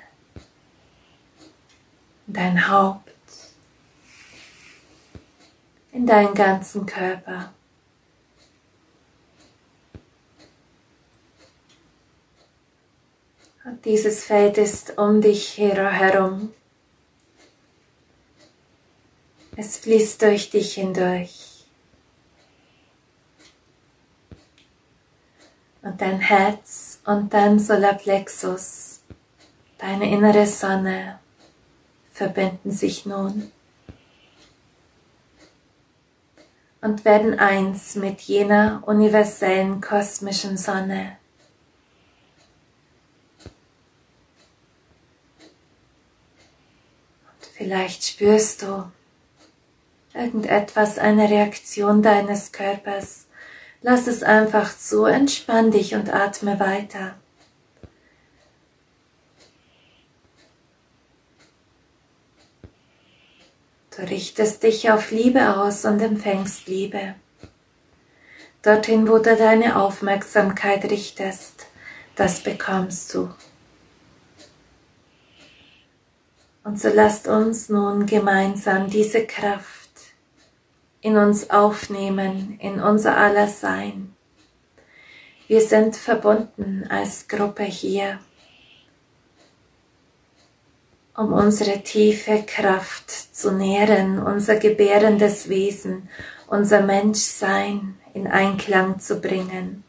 Speaker 1: in dein Haupt, in deinen ganzen Körper. Und dieses Feld ist um dich herum. Es fließt durch dich hindurch. Und dein Herz und dein Solarplexus, deine innere Sonne, verbinden sich nun und werden eins mit jener universellen kosmischen Sonne. Und vielleicht spürst du irgendetwas, eine Reaktion deines Körpers. Lass es einfach zu, entspann dich und atme weiter. Du richtest dich auf Liebe aus und empfängst Liebe. Dorthin, wo du deine Aufmerksamkeit richtest, das bekommst du. Und so lasst uns nun gemeinsam diese Kraft in uns aufnehmen, in unser aller Sein. Wir sind verbunden als Gruppe hier, um unsere tiefe Kraft zu nähren, unser gebärendes Wesen, unser Menschsein in Einklang zu bringen.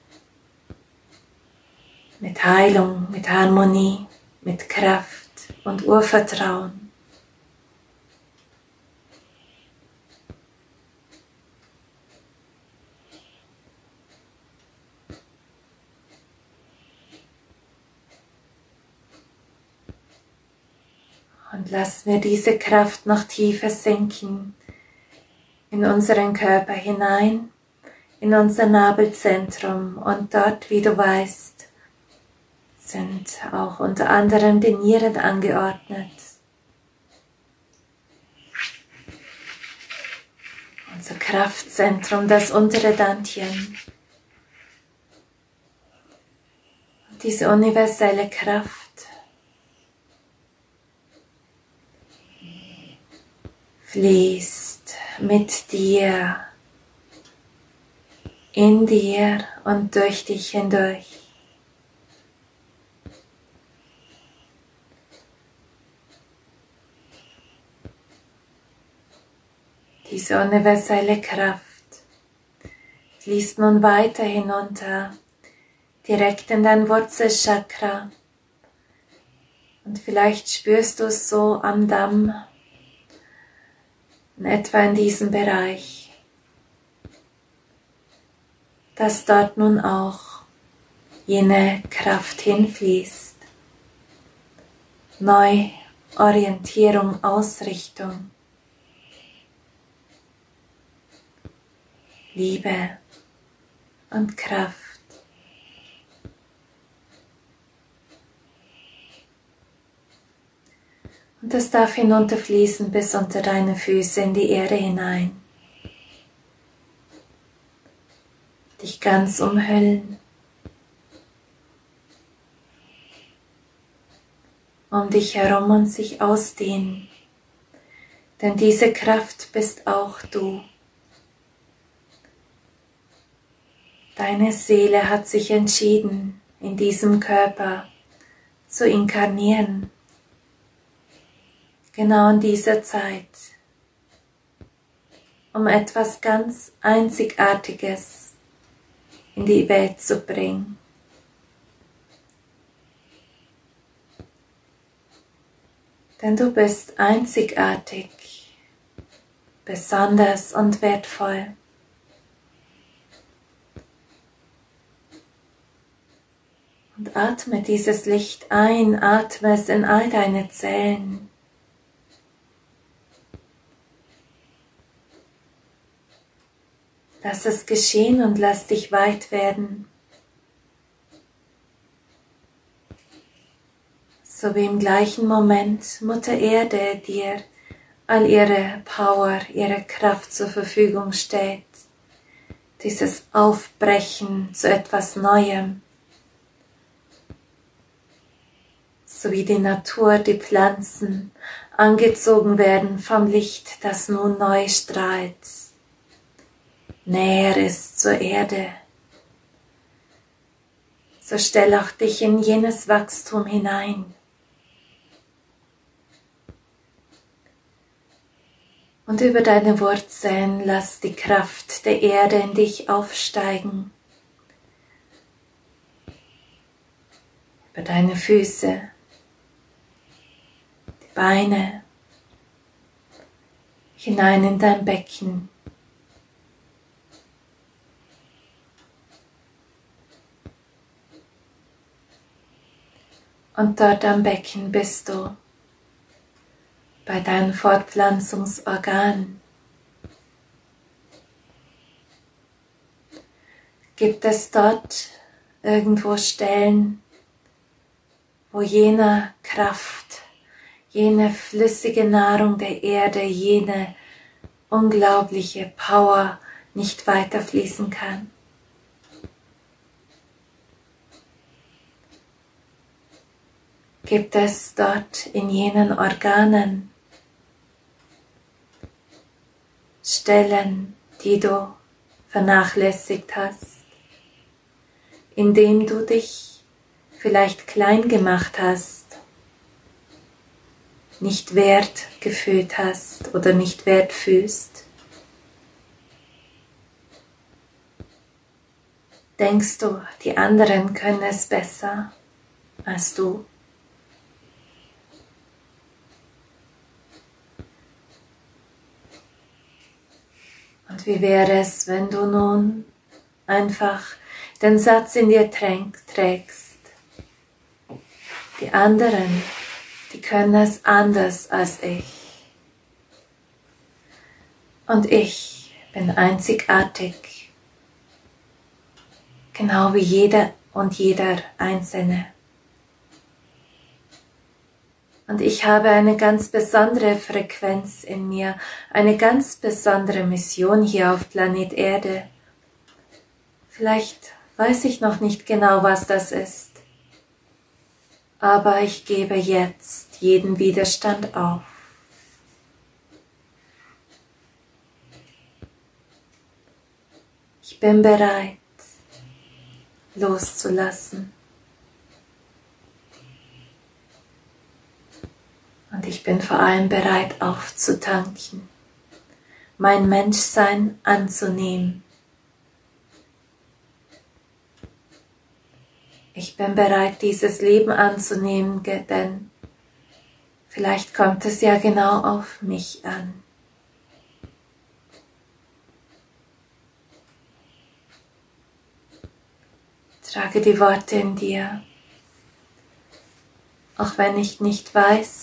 Speaker 1: Mit Heilung, mit Harmonie, mit Kraft und Urvertrauen. Und lassen wir diese Kraft noch tiefer sinken in unseren Körper hinein, in unser Nabelzentrum. Und dort, wie du weißt, sind auch unter anderem die Nieren angeordnet. Unser Kraftzentrum, das untere Dantian. Und diese universelle Kraft fließt mit dir, in dir und durch dich hindurch. Diese universelle Kraft fließt nun weiter hinunter, direkt in dein Wurzelchakra. Und vielleicht spürst du es so am Damm, in etwa in diesem Bereich, dass dort nun auch jene Kraft hinfließt. Neuorientierung, Ausrichtung, Liebe und Kraft. Und es darf hinunterfließen bis unter deine Füße in die Erde hinein. Dich ganz umhüllen. Um dich herum und sich ausdehnen. Denn diese Kraft bist auch du. Deine Seele hat sich entschieden, in diesem Körper zu inkarnieren. Genau in dieser Zeit, um etwas ganz Einzigartiges in die Welt zu bringen. Denn du bist einzigartig, besonders und wertvoll. Und atme dieses Licht ein, atme es in all deine Zellen. Lass es geschehen und lass dich weit werden. So wie im gleichen Moment Mutter Erde dir all ihre Power, ihre Kraft zur Verfügung stellt. Dieses Aufbrechen zu etwas Neuem. So wie die Natur, die Pflanzen angezogen werden vom Licht, das nun neu strahlt. Näher ist zur Erde. So stell auch dich in jenes Wachstum hinein. Und über deine Wurzeln lass die Kraft der Erde in dich aufsteigen. über deine Füße, die Beine, hinein in dein Becken. Und dort am Becken bist du bei deinen Fortpflanzungsorganen. Gibt es dort irgendwo Stellen, wo jene Kraft, jene flüssige Nahrung der Erde, jene unglaubliche Power nicht weiterfließen kann? Gibt es dort in jenen Organen Stellen, die du vernachlässigt hast, indem du dich vielleicht klein gemacht hast, nicht wert gefühlt hast oder nicht wert fühlst? Denkst du, die anderen können es besser als du? Und wie wäre es, wenn du nun einfach den Satz in dir trägst: Die anderen, die können es anders als ich. Und ich bin einzigartig, genau wie jeder und jeder Einzelne. Und ich habe eine ganz besondere Frequenz in mir, eine ganz besondere Mission hier auf Planet Erde. Vielleicht weiß ich noch nicht genau, was das ist, aber ich gebe jetzt jeden Widerstand auf. Ich bin bereit, loszulassen. Und ich bin vor allem bereit aufzutanken, mein Menschsein anzunehmen. Ich bin bereit, dieses Leben anzunehmen, denn vielleicht kommt es ja genau auf mich an. Trage die Worte in dir, auch wenn ich nicht weiß,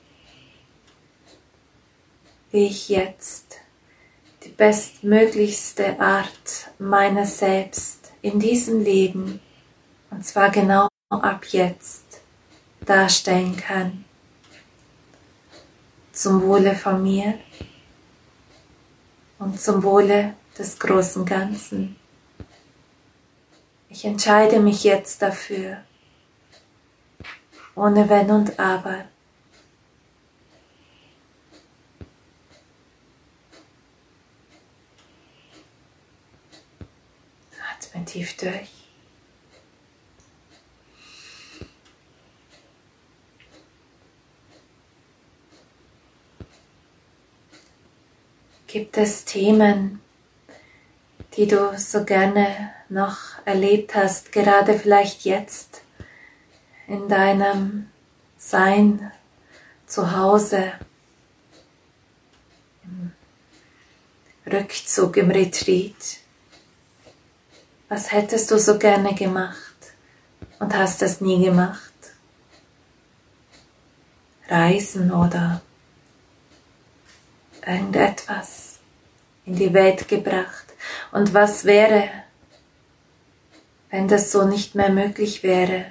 Speaker 1: wie ich jetzt die bestmöglichste Art meiner selbst in diesem Leben, und zwar genau ab jetzt, darstellen kann. Zum Wohle von mir und zum Wohle des großen Ganzen. Ich entscheide mich jetzt dafür, ohne Wenn und Aber. Atme tief durch. Gibt es Themen, die du so gerne noch erlebt hast, gerade vielleicht jetzt in deinem Sein zu Hause, im Rückzug, im Retreat? Was hättest du so gerne gemacht und hast es nie gemacht? Reisen oder irgendetwas in die Welt gebracht. Und was wäre, wenn das so nicht mehr möglich wäre?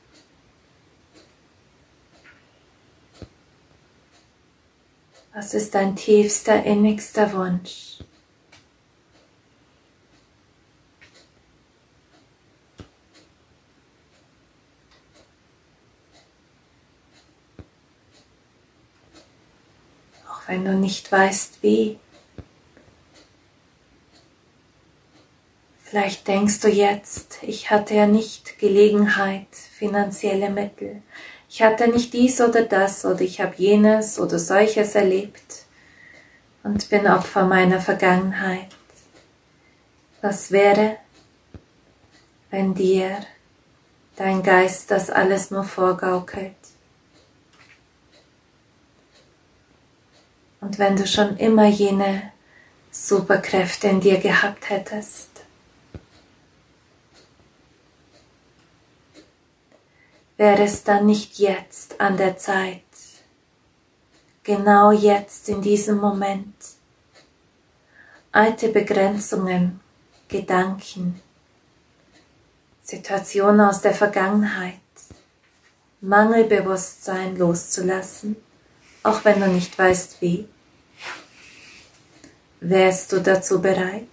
Speaker 1: Was ist dein tiefster, innigster Wunsch? Auch wenn du nicht weißt, wie. Vielleicht denkst du jetzt, ich hatte ja nicht Gelegenheit, finanzielle Mittel. Ich hatte nicht dies oder das oder ich habe jenes oder solches erlebt und bin Opfer meiner Vergangenheit. Was wäre, wenn dir dein Geist das alles nur vorgaukelt. Und wenn du schon immer jene Superkräfte in dir gehabt hättest, wäre es dann nicht jetzt an der Zeit, genau jetzt in diesem Moment, alte Begrenzungen, Gedanken, Situationen aus der Vergangenheit, Mangelbewusstsein loszulassen, auch wenn du nicht weißt wie? Wärst du dazu bereit?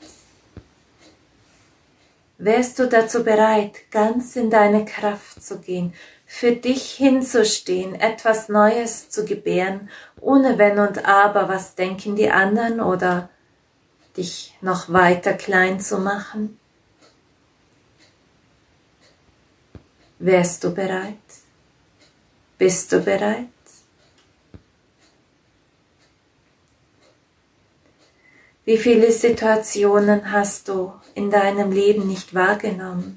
Speaker 1: Wärst du dazu bereit, ganz in deine Kraft zu gehen, für dich hinzustehen, etwas Neues zu gebären, ohne Wenn und Aber, was denken die anderen oder dich noch weiter klein zu machen? Wärst du bereit? Bist du bereit? Wie viele Situationen hast du in deinem Leben nicht wahrgenommen?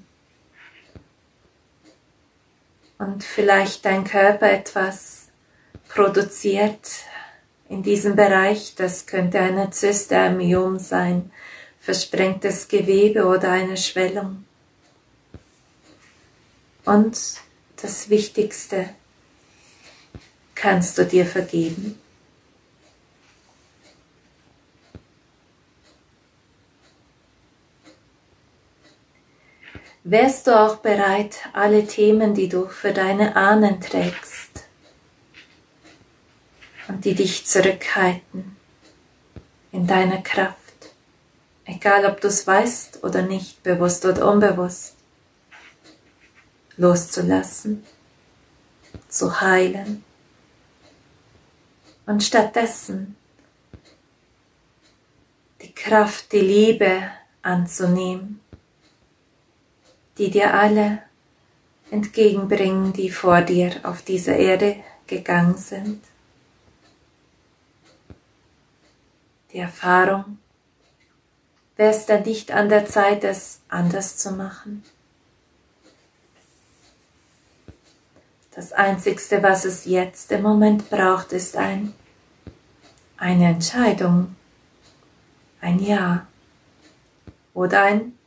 Speaker 1: Und vielleicht dein Körper etwas produziert in diesem Bereich, das könnte eine Zyste, ein Myom sein, versprengtes Gewebe oder eine Schwellung. Und das Wichtigste, kannst du dir vergeben? Wärst du auch bereit, alle Themen, die du für deine Ahnen trägst und die dich zurückhalten in deiner Kraft, egal ob du es weißt oder nicht, bewusst oder unbewusst, loszulassen, zu heilen und stattdessen die Kraft, die Liebe anzunehmen, die dir alle entgegenbringen, die vor dir auf dieser Erde gegangen sind. Die Erfahrung, wäre es dann nicht an der Zeit, es anders zu machen? Das Einzigste, was es jetzt im Moment braucht, ist eine Entscheidung, ein Ja oder ein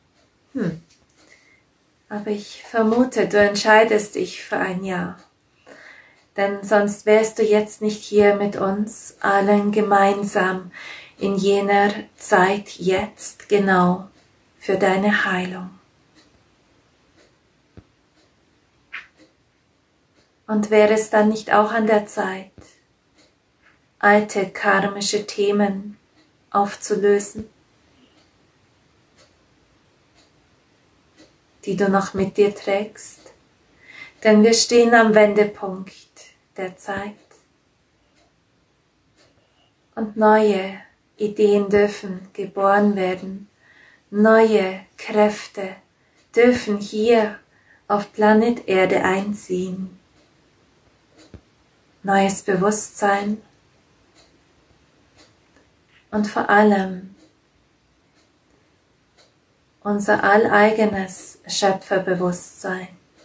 Speaker 1: Aber ich vermute, du entscheidest dich für ein Ja, denn sonst wärst du jetzt nicht hier mit uns allen gemeinsam in jener Zeit jetzt genau für deine Heilung. Und wäre es dann nicht auch an der Zeit, alte karmische Themen aufzulösen, die du noch mit dir trägst? Denn wir stehen am Wendepunkt der Zeit und neue Ideen dürfen geboren werden, neue Kräfte dürfen hier auf Planet Erde einziehen. Neues Bewusstsein und vor allem unser alleigenes Schöpferbewusstsein.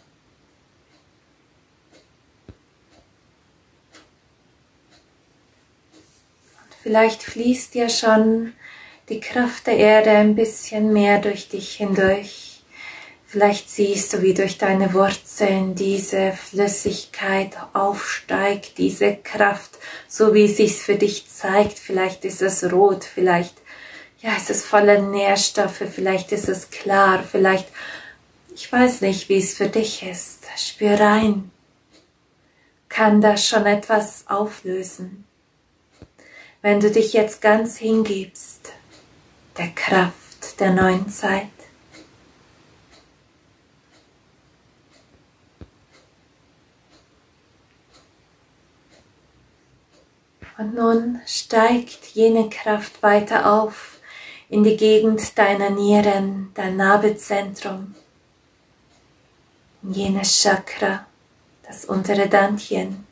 Speaker 1: Und vielleicht fließt ja schon die Kraft der Erde ein bisschen mehr durch dich hindurch. Vielleicht siehst du, wie durch deine Wurzeln diese Flüssigkeit aufsteigt, diese Kraft, so wie es sich für dich zeigt. Vielleicht ist es rot, vielleicht ist es voller Nährstoffe, vielleicht ist es klar, vielleicht, ich weiß nicht, wie es für dich ist. Spür rein. Kann das schon etwas auflösen? Wenn du dich jetzt ganz hingibst, der Kraft der neuen Zeit. Und nun steigt jene Kraft weiter auf in die Gegend deiner Nieren, dein Nabelzentrum, in jenes Chakra, das untere Dantien,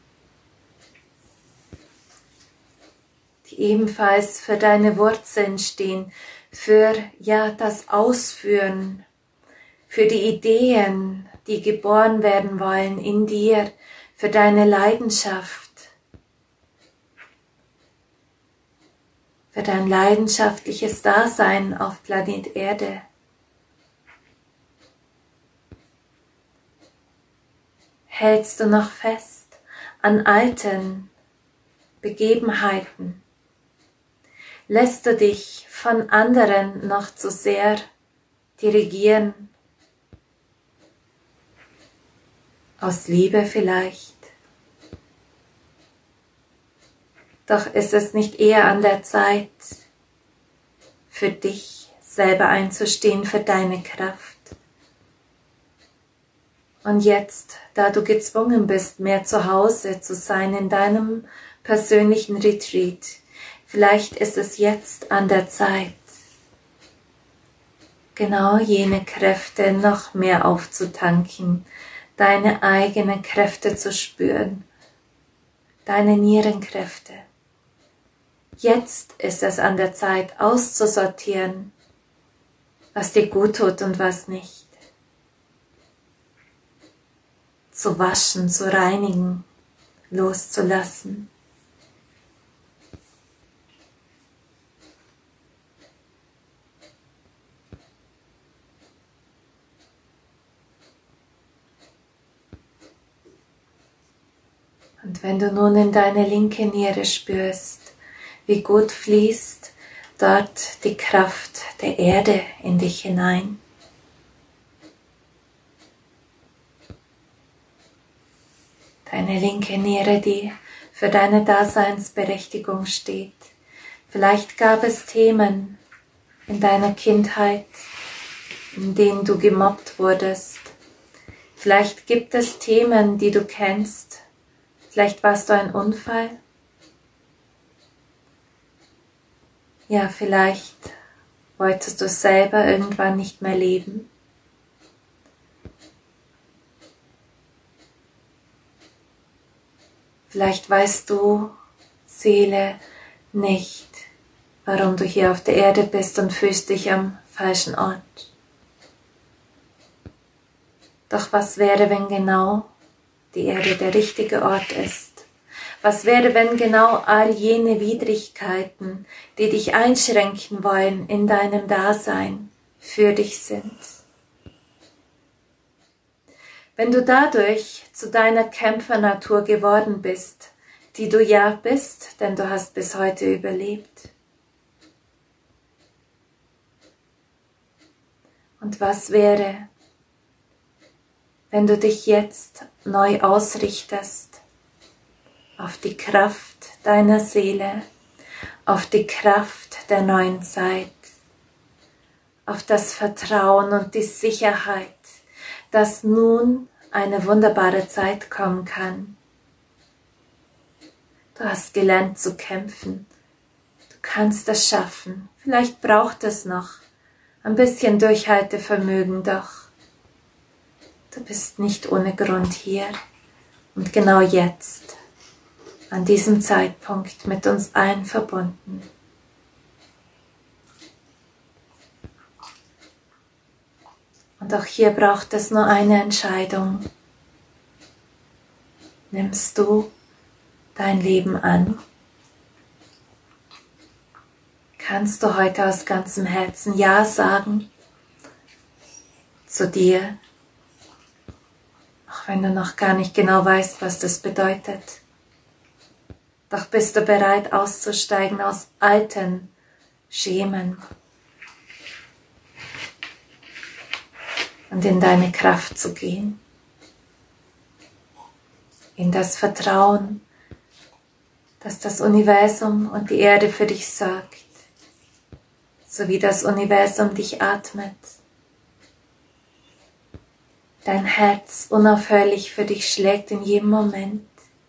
Speaker 1: die ebenfalls für deine Wurzeln stehen, für das Ausführen, für die Ideen, die geboren werden wollen in dir für deine Leidenschaft, für dein leidenschaftliches Dasein auf Planet Erde. Hältst du noch fest an alten Begebenheiten? Lässt du dich von anderen noch zu sehr dirigieren? Aus Liebe vielleicht? Doch ist es nicht eher an der Zeit, für dich selber einzustehen, für deine Kraft? Und jetzt, da du gezwungen bist, mehr zu Hause zu sein in deinem persönlichen Retreat, vielleicht ist es jetzt an der Zeit, genau jene Kräfte noch mehr aufzutanken, deine eigenen Kräfte zu spüren, deine Nierenkräfte. Jetzt ist es an der Zeit, auszusortieren, was dir gut tut und was nicht. Zu waschen, zu reinigen, loszulassen. Und wenn du nun in deine linke Niere spürst, wie gut fließt dort die Kraft der Erde in dich hinein. Deine linke Niere, die für deine Daseinsberechtigung steht. Vielleicht gab es Themen in deiner Kindheit, in denen du gemobbt wurdest. Vielleicht gibt es Themen, die du kennst. Vielleicht warst du ein Unfall. Ja, vielleicht wolltest du selber irgendwann nicht mehr leben. Vielleicht weißt du, Seele, nicht, warum du hier auf der Erde bist und fühlst dich am falschen Ort. Doch was wäre, wenn genau die Erde der richtige Ort ist? Was wäre, wenn genau all jene Widrigkeiten, die dich einschränken wollen in deinem Dasein, für dich sind? Wenn du dadurch zu deiner Kämpfernatur geworden bist, die du ja bist, denn du hast bis heute überlebt. Und was wäre, wenn du dich jetzt neu ausrichtest auf die Kraft deiner Seele, auf die Kraft der neuen Zeit, auf das Vertrauen und die Sicherheit, dass nun eine wunderbare Zeit kommen kann. Du hast gelernt zu kämpfen. Du kannst es schaffen. Vielleicht braucht es noch ein bisschen Durchhaltevermögen, doch du bist nicht ohne Grund hier und genau jetzt, an diesem Zeitpunkt mit uns allen verbunden. Und auch hier braucht es nur eine Entscheidung. Nimmst du dein Leben an? Kannst du heute aus ganzem Herzen Ja sagen zu dir, auch wenn du noch gar nicht genau weißt, was das bedeutet? Doch bist du bereit auszusteigen aus alten Schemen und in deine Kraft zu gehen, in das Vertrauen, dass das Universum und die Erde für dich sorgt, so wie das Universum dich atmet, dein Herz unaufhörlich für dich schlägt in jedem Moment.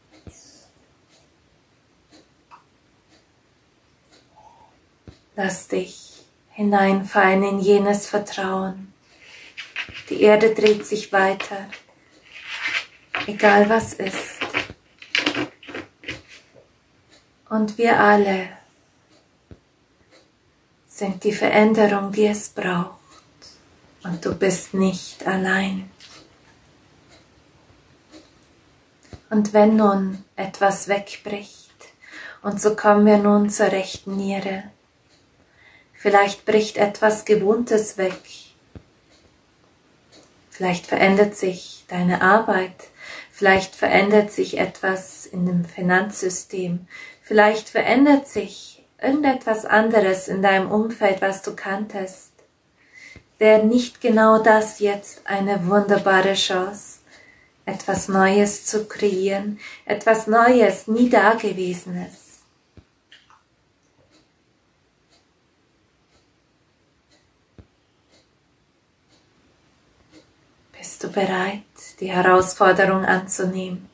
Speaker 1: Lass dich hineinfallen in jenes Vertrauen. Die Erde dreht sich weiter, egal was ist. Und wir alle sind die Veränderung, die es braucht. Und du bist nicht allein. Und wenn nun etwas wegbricht, und so kommen wir nun zur rechten Niere, vielleicht bricht etwas Gewohntes weg, vielleicht verändert sich deine Arbeit, vielleicht verändert sich etwas in dem Finanzsystem, vielleicht verändert sich irgendetwas anderes in deinem Umfeld, was du kanntest. Wäre nicht genau das jetzt eine wunderbare Chance, etwas Neues zu kreieren, etwas Neues, nie Dagewesenes? Bist du bereit, die Herausforderung anzunehmen?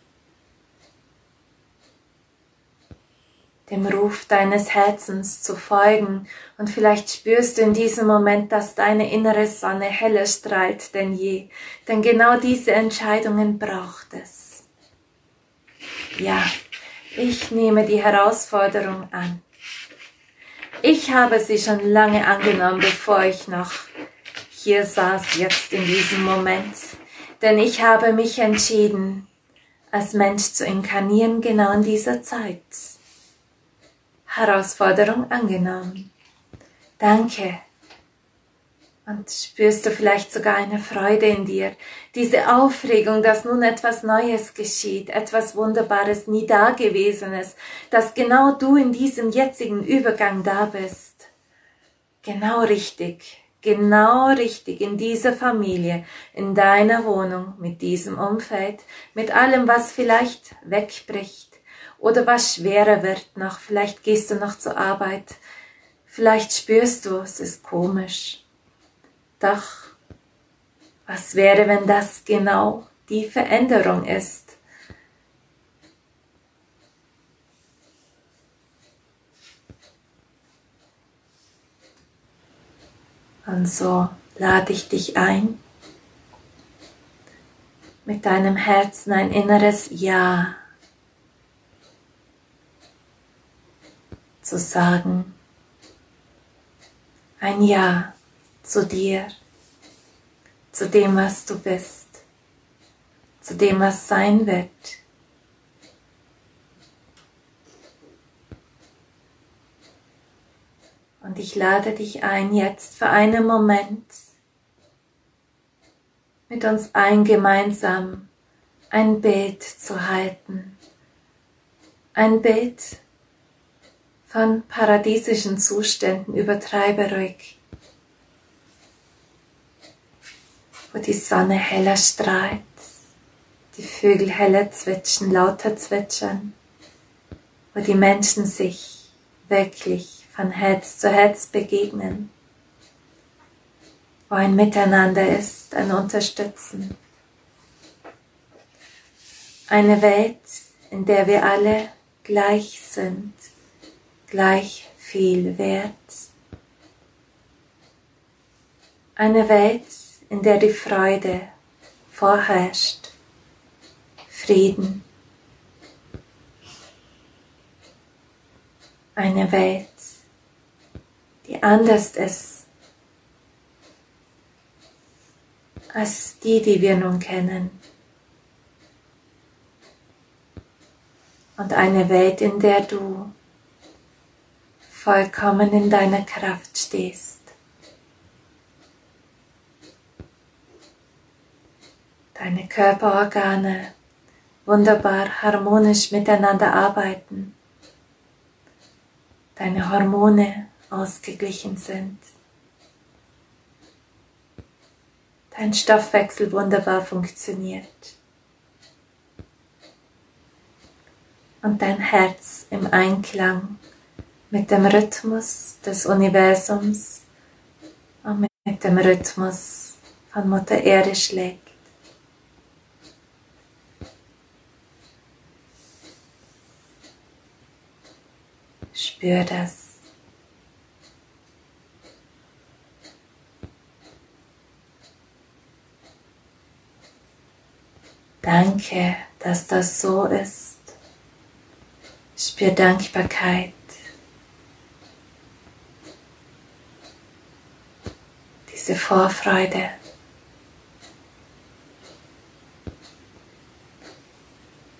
Speaker 1: Dem Ruf deines Herzens zu folgen, und vielleicht spürst du in diesem Moment, dass deine innere Sonne heller strahlt denn je, denn genau diese Entscheidungen braucht es. Ja, ich nehme die Herausforderung an. Ich habe sie schon lange angenommen, bevor ich noch hier saß, jetzt in diesem Moment, denn ich habe mich entschieden, als Mensch zu inkarnieren, genau in dieser Zeit. Herausforderung angenommen. Danke. Und spürst du vielleicht sogar eine Freude in dir, diese Aufregung, dass nun etwas Neues geschieht, etwas Wunderbares, nie Dagewesenes, dass genau du in diesem jetzigen Übergang da bist. Genau richtig in dieser Familie, in deiner Wohnung, mit diesem Umfeld, mit allem, was vielleicht wegbricht oder was schwerer wird noch. Vielleicht gehst du noch zur Arbeit, vielleicht spürst du, es ist komisch. Doch, was wäre, wenn das genau die Veränderung ist? Und so lade ich dich ein, mit deinem Herzen ein inneres Ja zu sagen. Ein Ja zu dir, zu dem, was du bist, zu dem, was sein wird. Und ich lade dich ein, jetzt für einen Moment mit uns allen gemeinsam ein Bild zu halten. Ein Bild von paradiesischen Zuständen, übertreibe ruhig, wo die Sonne heller strahlt, die Vögel heller zwitschern, lauter zwitschern, wo die Menschen sich wirklich von Herz zu Herz begegnen, wo ein Miteinander ist, ein Unterstützen. Eine Welt, in der wir alle gleich sind, gleich viel wert. Eine Welt, in der die Freude vorherrscht, Frieden. Eine Welt, die anders ist als die wir nun kennen. Und eine Welt, in der du vollkommen in deiner Kraft stehst. Deine Körperorgane wunderbar harmonisch miteinander arbeiten. Deine Hormone ausgeglichen sind. Dein Stoffwechsel wunderbar funktioniert. Und dein Herz im Einklang mit dem Rhythmus des Universums und mit dem Rhythmus von Mutter Erde schlägt. Spür das. Danke, dass das so ist. Spür Dankbarkeit. Diese Vorfreude.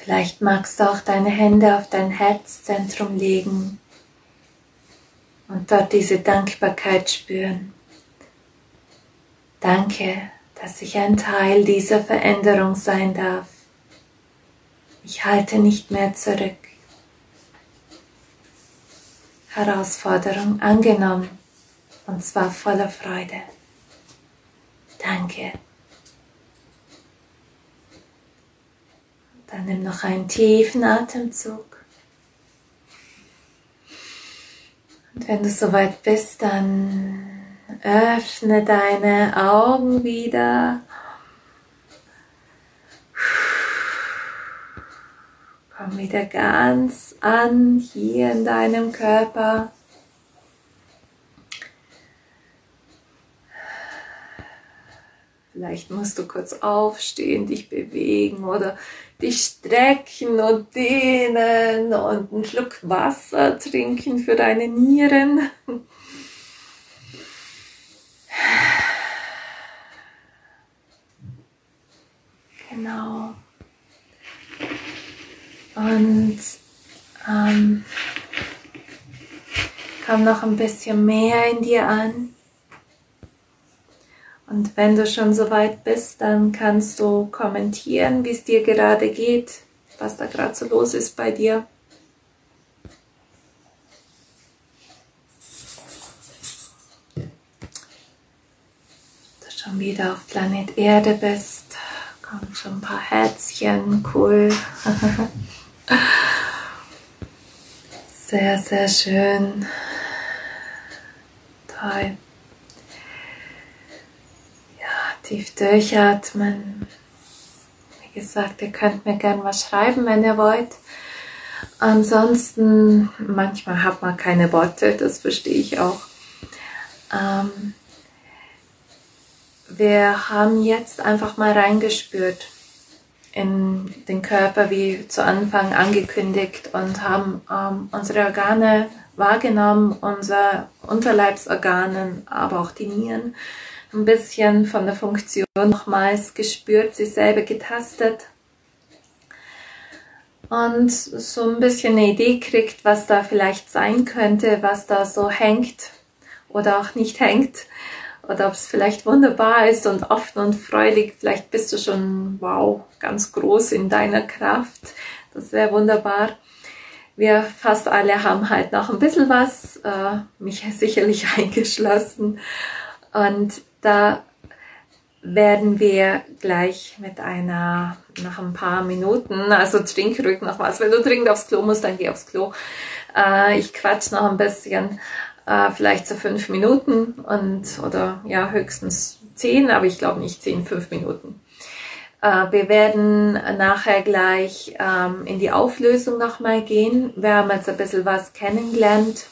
Speaker 1: Vielleicht magst du auch deine Hände auf dein Herzzentrum legen und dort diese Dankbarkeit spüren. Danke, dass ich ein Teil dieser Veränderung sein darf. Ich halte nicht mehr zurück. Herausforderung angenommen, und zwar voller Freude. Danke. Dann nimm noch einen tiefen Atemzug. Und wenn du soweit bist, dann öffne deine Augen wieder. Komm wieder ganz an, hier in deinem Körper. Vielleicht musst du kurz aufstehen, dich bewegen oder dich strecken und dehnen und einen Schluck Wasser trinken für deine Nieren. Genau. Und komm noch ein bisschen mehr in dir an. Und wenn du schon so weit bist, dann kannst du kommentieren, wie es dir gerade geht, was da gerade so los ist bei dir. Wenn du schon wieder auf Planet Erde bist, kommen schon ein paar Herzchen, cool. Sehr, sehr schön. Toll. Tief durchatmen. Wie gesagt, ihr könnt mir gerne was schreiben, wenn ihr wollt. Ansonsten, manchmal hat man keine Worte, das verstehe ich auch. Wir haben jetzt einfach mal reingespürt in den Körper, wie zu Anfang angekündigt, und haben unsere Organe wahrgenommen, unsere Unterleibsorganen, aber auch die Nieren, ein bisschen von der Funktion nochmals gespürt, sich selber getastet und so ein bisschen eine Idee kriegt, was da vielleicht sein könnte, was da so hängt oder auch nicht hängt oder ob es vielleicht wunderbar ist und offen und freudig. Vielleicht bist du schon, wow, ganz groß in deiner Kraft. Das wäre wunderbar. Wir fast alle haben halt noch ein bisschen was, mich sicherlich eingeschlossen. Und da werden wir gleich nach ein paar Minuten, also trink ruhig noch was. Wenn du dringend aufs Klo musst, dann geh aufs Klo. Ich quatsch noch ein bisschen, vielleicht so 5 Minuten oder ja, höchstens 10, aber ich glaube nicht 10, 5 Minuten. Wir werden nachher gleich in die Auflösung nochmal gehen. Wir haben jetzt ein bisschen was kennengelernt,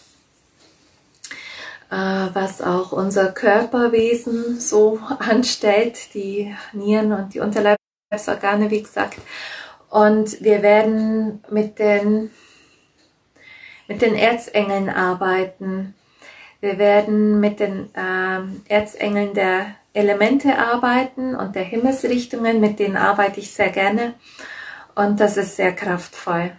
Speaker 1: was auch unser Körperwesen so anstellt, die Nieren und die Unterleibsorgane, wie gesagt. Und wir werden mit den Erzengeln arbeiten. Wir werden mit den Erzengeln der Elemente arbeiten und der Himmelsrichtungen, mit denen arbeite ich sehr gerne. Und das ist sehr kraftvoll.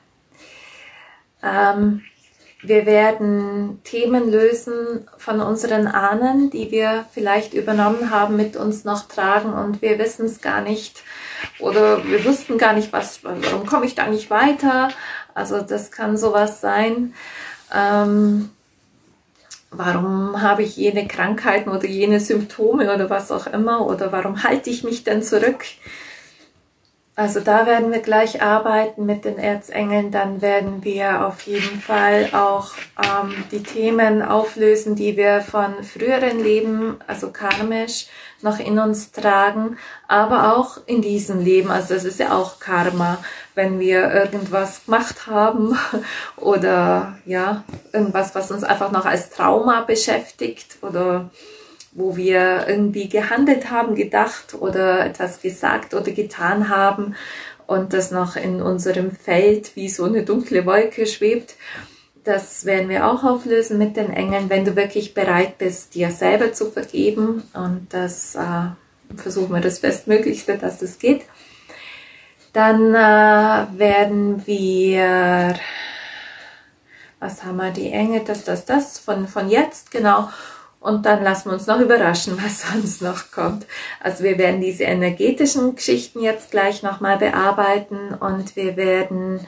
Speaker 1: Wir werden Themen lösen von unseren Ahnen, die wir vielleicht übernommen haben, mit uns noch tragen und wir wissen es gar nicht oder wir wussten gar nicht, warum komme ich da nicht weiter. Also das kann sowas sein. Warum habe ich jene Krankheiten oder jene Symptome oder was auch immer oder warum halte ich mich denn zurück? Also da werden wir gleich arbeiten mit den Erzengeln, dann werden wir auf jeden Fall auch die Themen auflösen, die wir von früheren Leben, also karmisch, noch in uns tragen, aber auch in diesem Leben. Also das ist ja auch Karma, wenn wir irgendwas gemacht haben oder ja, irgendwas, was uns einfach noch als Trauma beschäftigt oder wo wir irgendwie gehandelt haben, gedacht oder etwas gesagt oder getan haben und das noch in unserem Feld wie so eine dunkle Wolke schwebt. Das werden wir auch auflösen mit den Engeln, wenn du wirklich bereit bist, dir selber zu vergeben. Und das versuchen wir das Bestmöglichste, dass das geht. Dann werden wir, was haben wir, die Enge, das von jetzt, genau. Und dann lassen wir uns noch überraschen, was sonst noch kommt. Also wir werden diese energetischen Geschichten jetzt gleich nochmal bearbeiten und wir werden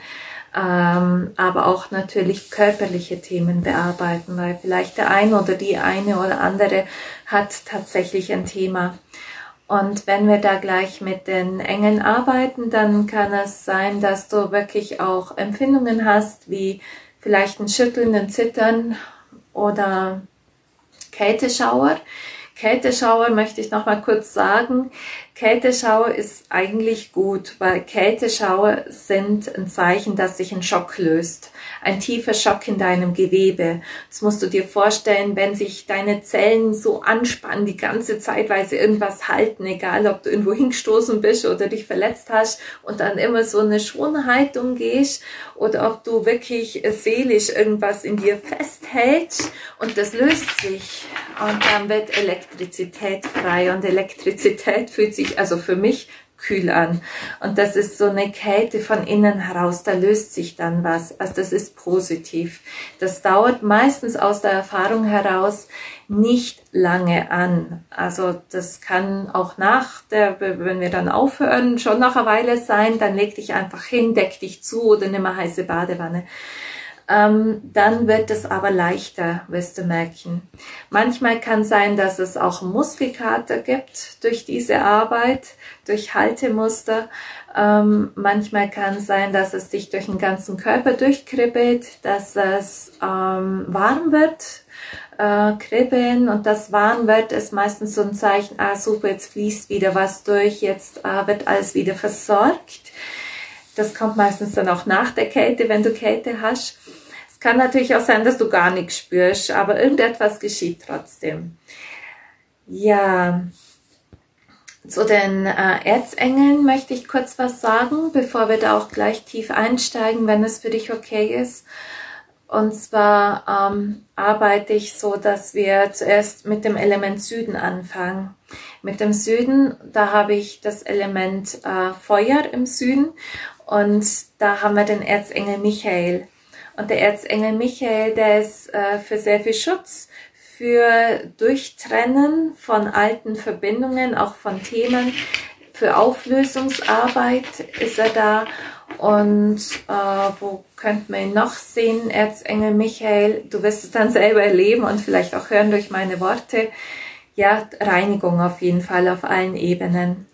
Speaker 1: aber auch natürlich körperliche Themen bearbeiten, weil vielleicht der eine oder die eine oder andere hat tatsächlich ein Thema. Und wenn wir da gleich mit den Engeln arbeiten, dann kann es sein, dass du wirklich auch Empfindungen hast, wie vielleicht ein Schütteln, ein Zittern oder Kälteschauer. Kälteschauer möchte ich noch mal kurz sagen. Kälteschauer ist eigentlich gut, weil Kälteschauer sind ein Zeichen, dass sich ein Schock löst. Ein tiefer Schock in deinem Gewebe. Das musst du dir vorstellen, wenn sich deine Zellen so anspannen, die ganze Zeit, weil sie irgendwas halten, egal ob du irgendwo hingestoßen bist oder dich verletzt hast und dann immer so eine Schonhaltung gehst oder ob du wirklich seelisch irgendwas in dir festhältst und das löst sich und dann wird Elektrizität frei und Elektrizität fühlt sich also für mich kühl an. Und das ist so eine Kälte von innen heraus, da löst sich dann was. Also das ist positiv. Das dauert meistens aus der Erfahrung heraus nicht lange an. Also das kann auch wenn wir dann aufhören, schon nach einer Weile sein, dann leg dich einfach hin, deck dich zu oder nimm eine heiße Badewanne. Dann wird es aber leichter, wirst du merken. Manchmal kann sein, dass es auch Muskelkater gibt durch diese Arbeit, durch Haltemuster. Manchmal kann sein, dass es dich durch den ganzen Körper durchkribbelt, dass es warm wird, kribbeln, und das warm wird ist meistens so ein Zeichen, super, jetzt fließt wieder was durch, jetzt wird alles wieder versorgt. Das kommt meistens dann auch nach der Kälte, wenn du Kälte hast. Es kann natürlich auch sein, dass du gar nichts spürst, aber irgendetwas geschieht trotzdem. Ja, zu den Erzengeln möchte ich kurz was sagen, bevor wir da auch gleich tief einsteigen, wenn es für dich okay ist. Und zwar arbeite ich so, dass wir zuerst mit dem Element Süden anfangen. Mit dem Süden, da habe ich das Element Feuer im Süden und da haben wir den Erzengel Michael. Und der Erzengel Michael, der ist für sehr viel Schutz, für Durchtrennen von alten Verbindungen, auch von Themen, für Auflösungsarbeit ist er da. Und wo könnte man ihn noch sehen? Erzengel Michael, du wirst es dann selber erleben und vielleicht auch hören durch meine Worte. Ja, Reinigung auf jeden Fall auf allen Ebenen.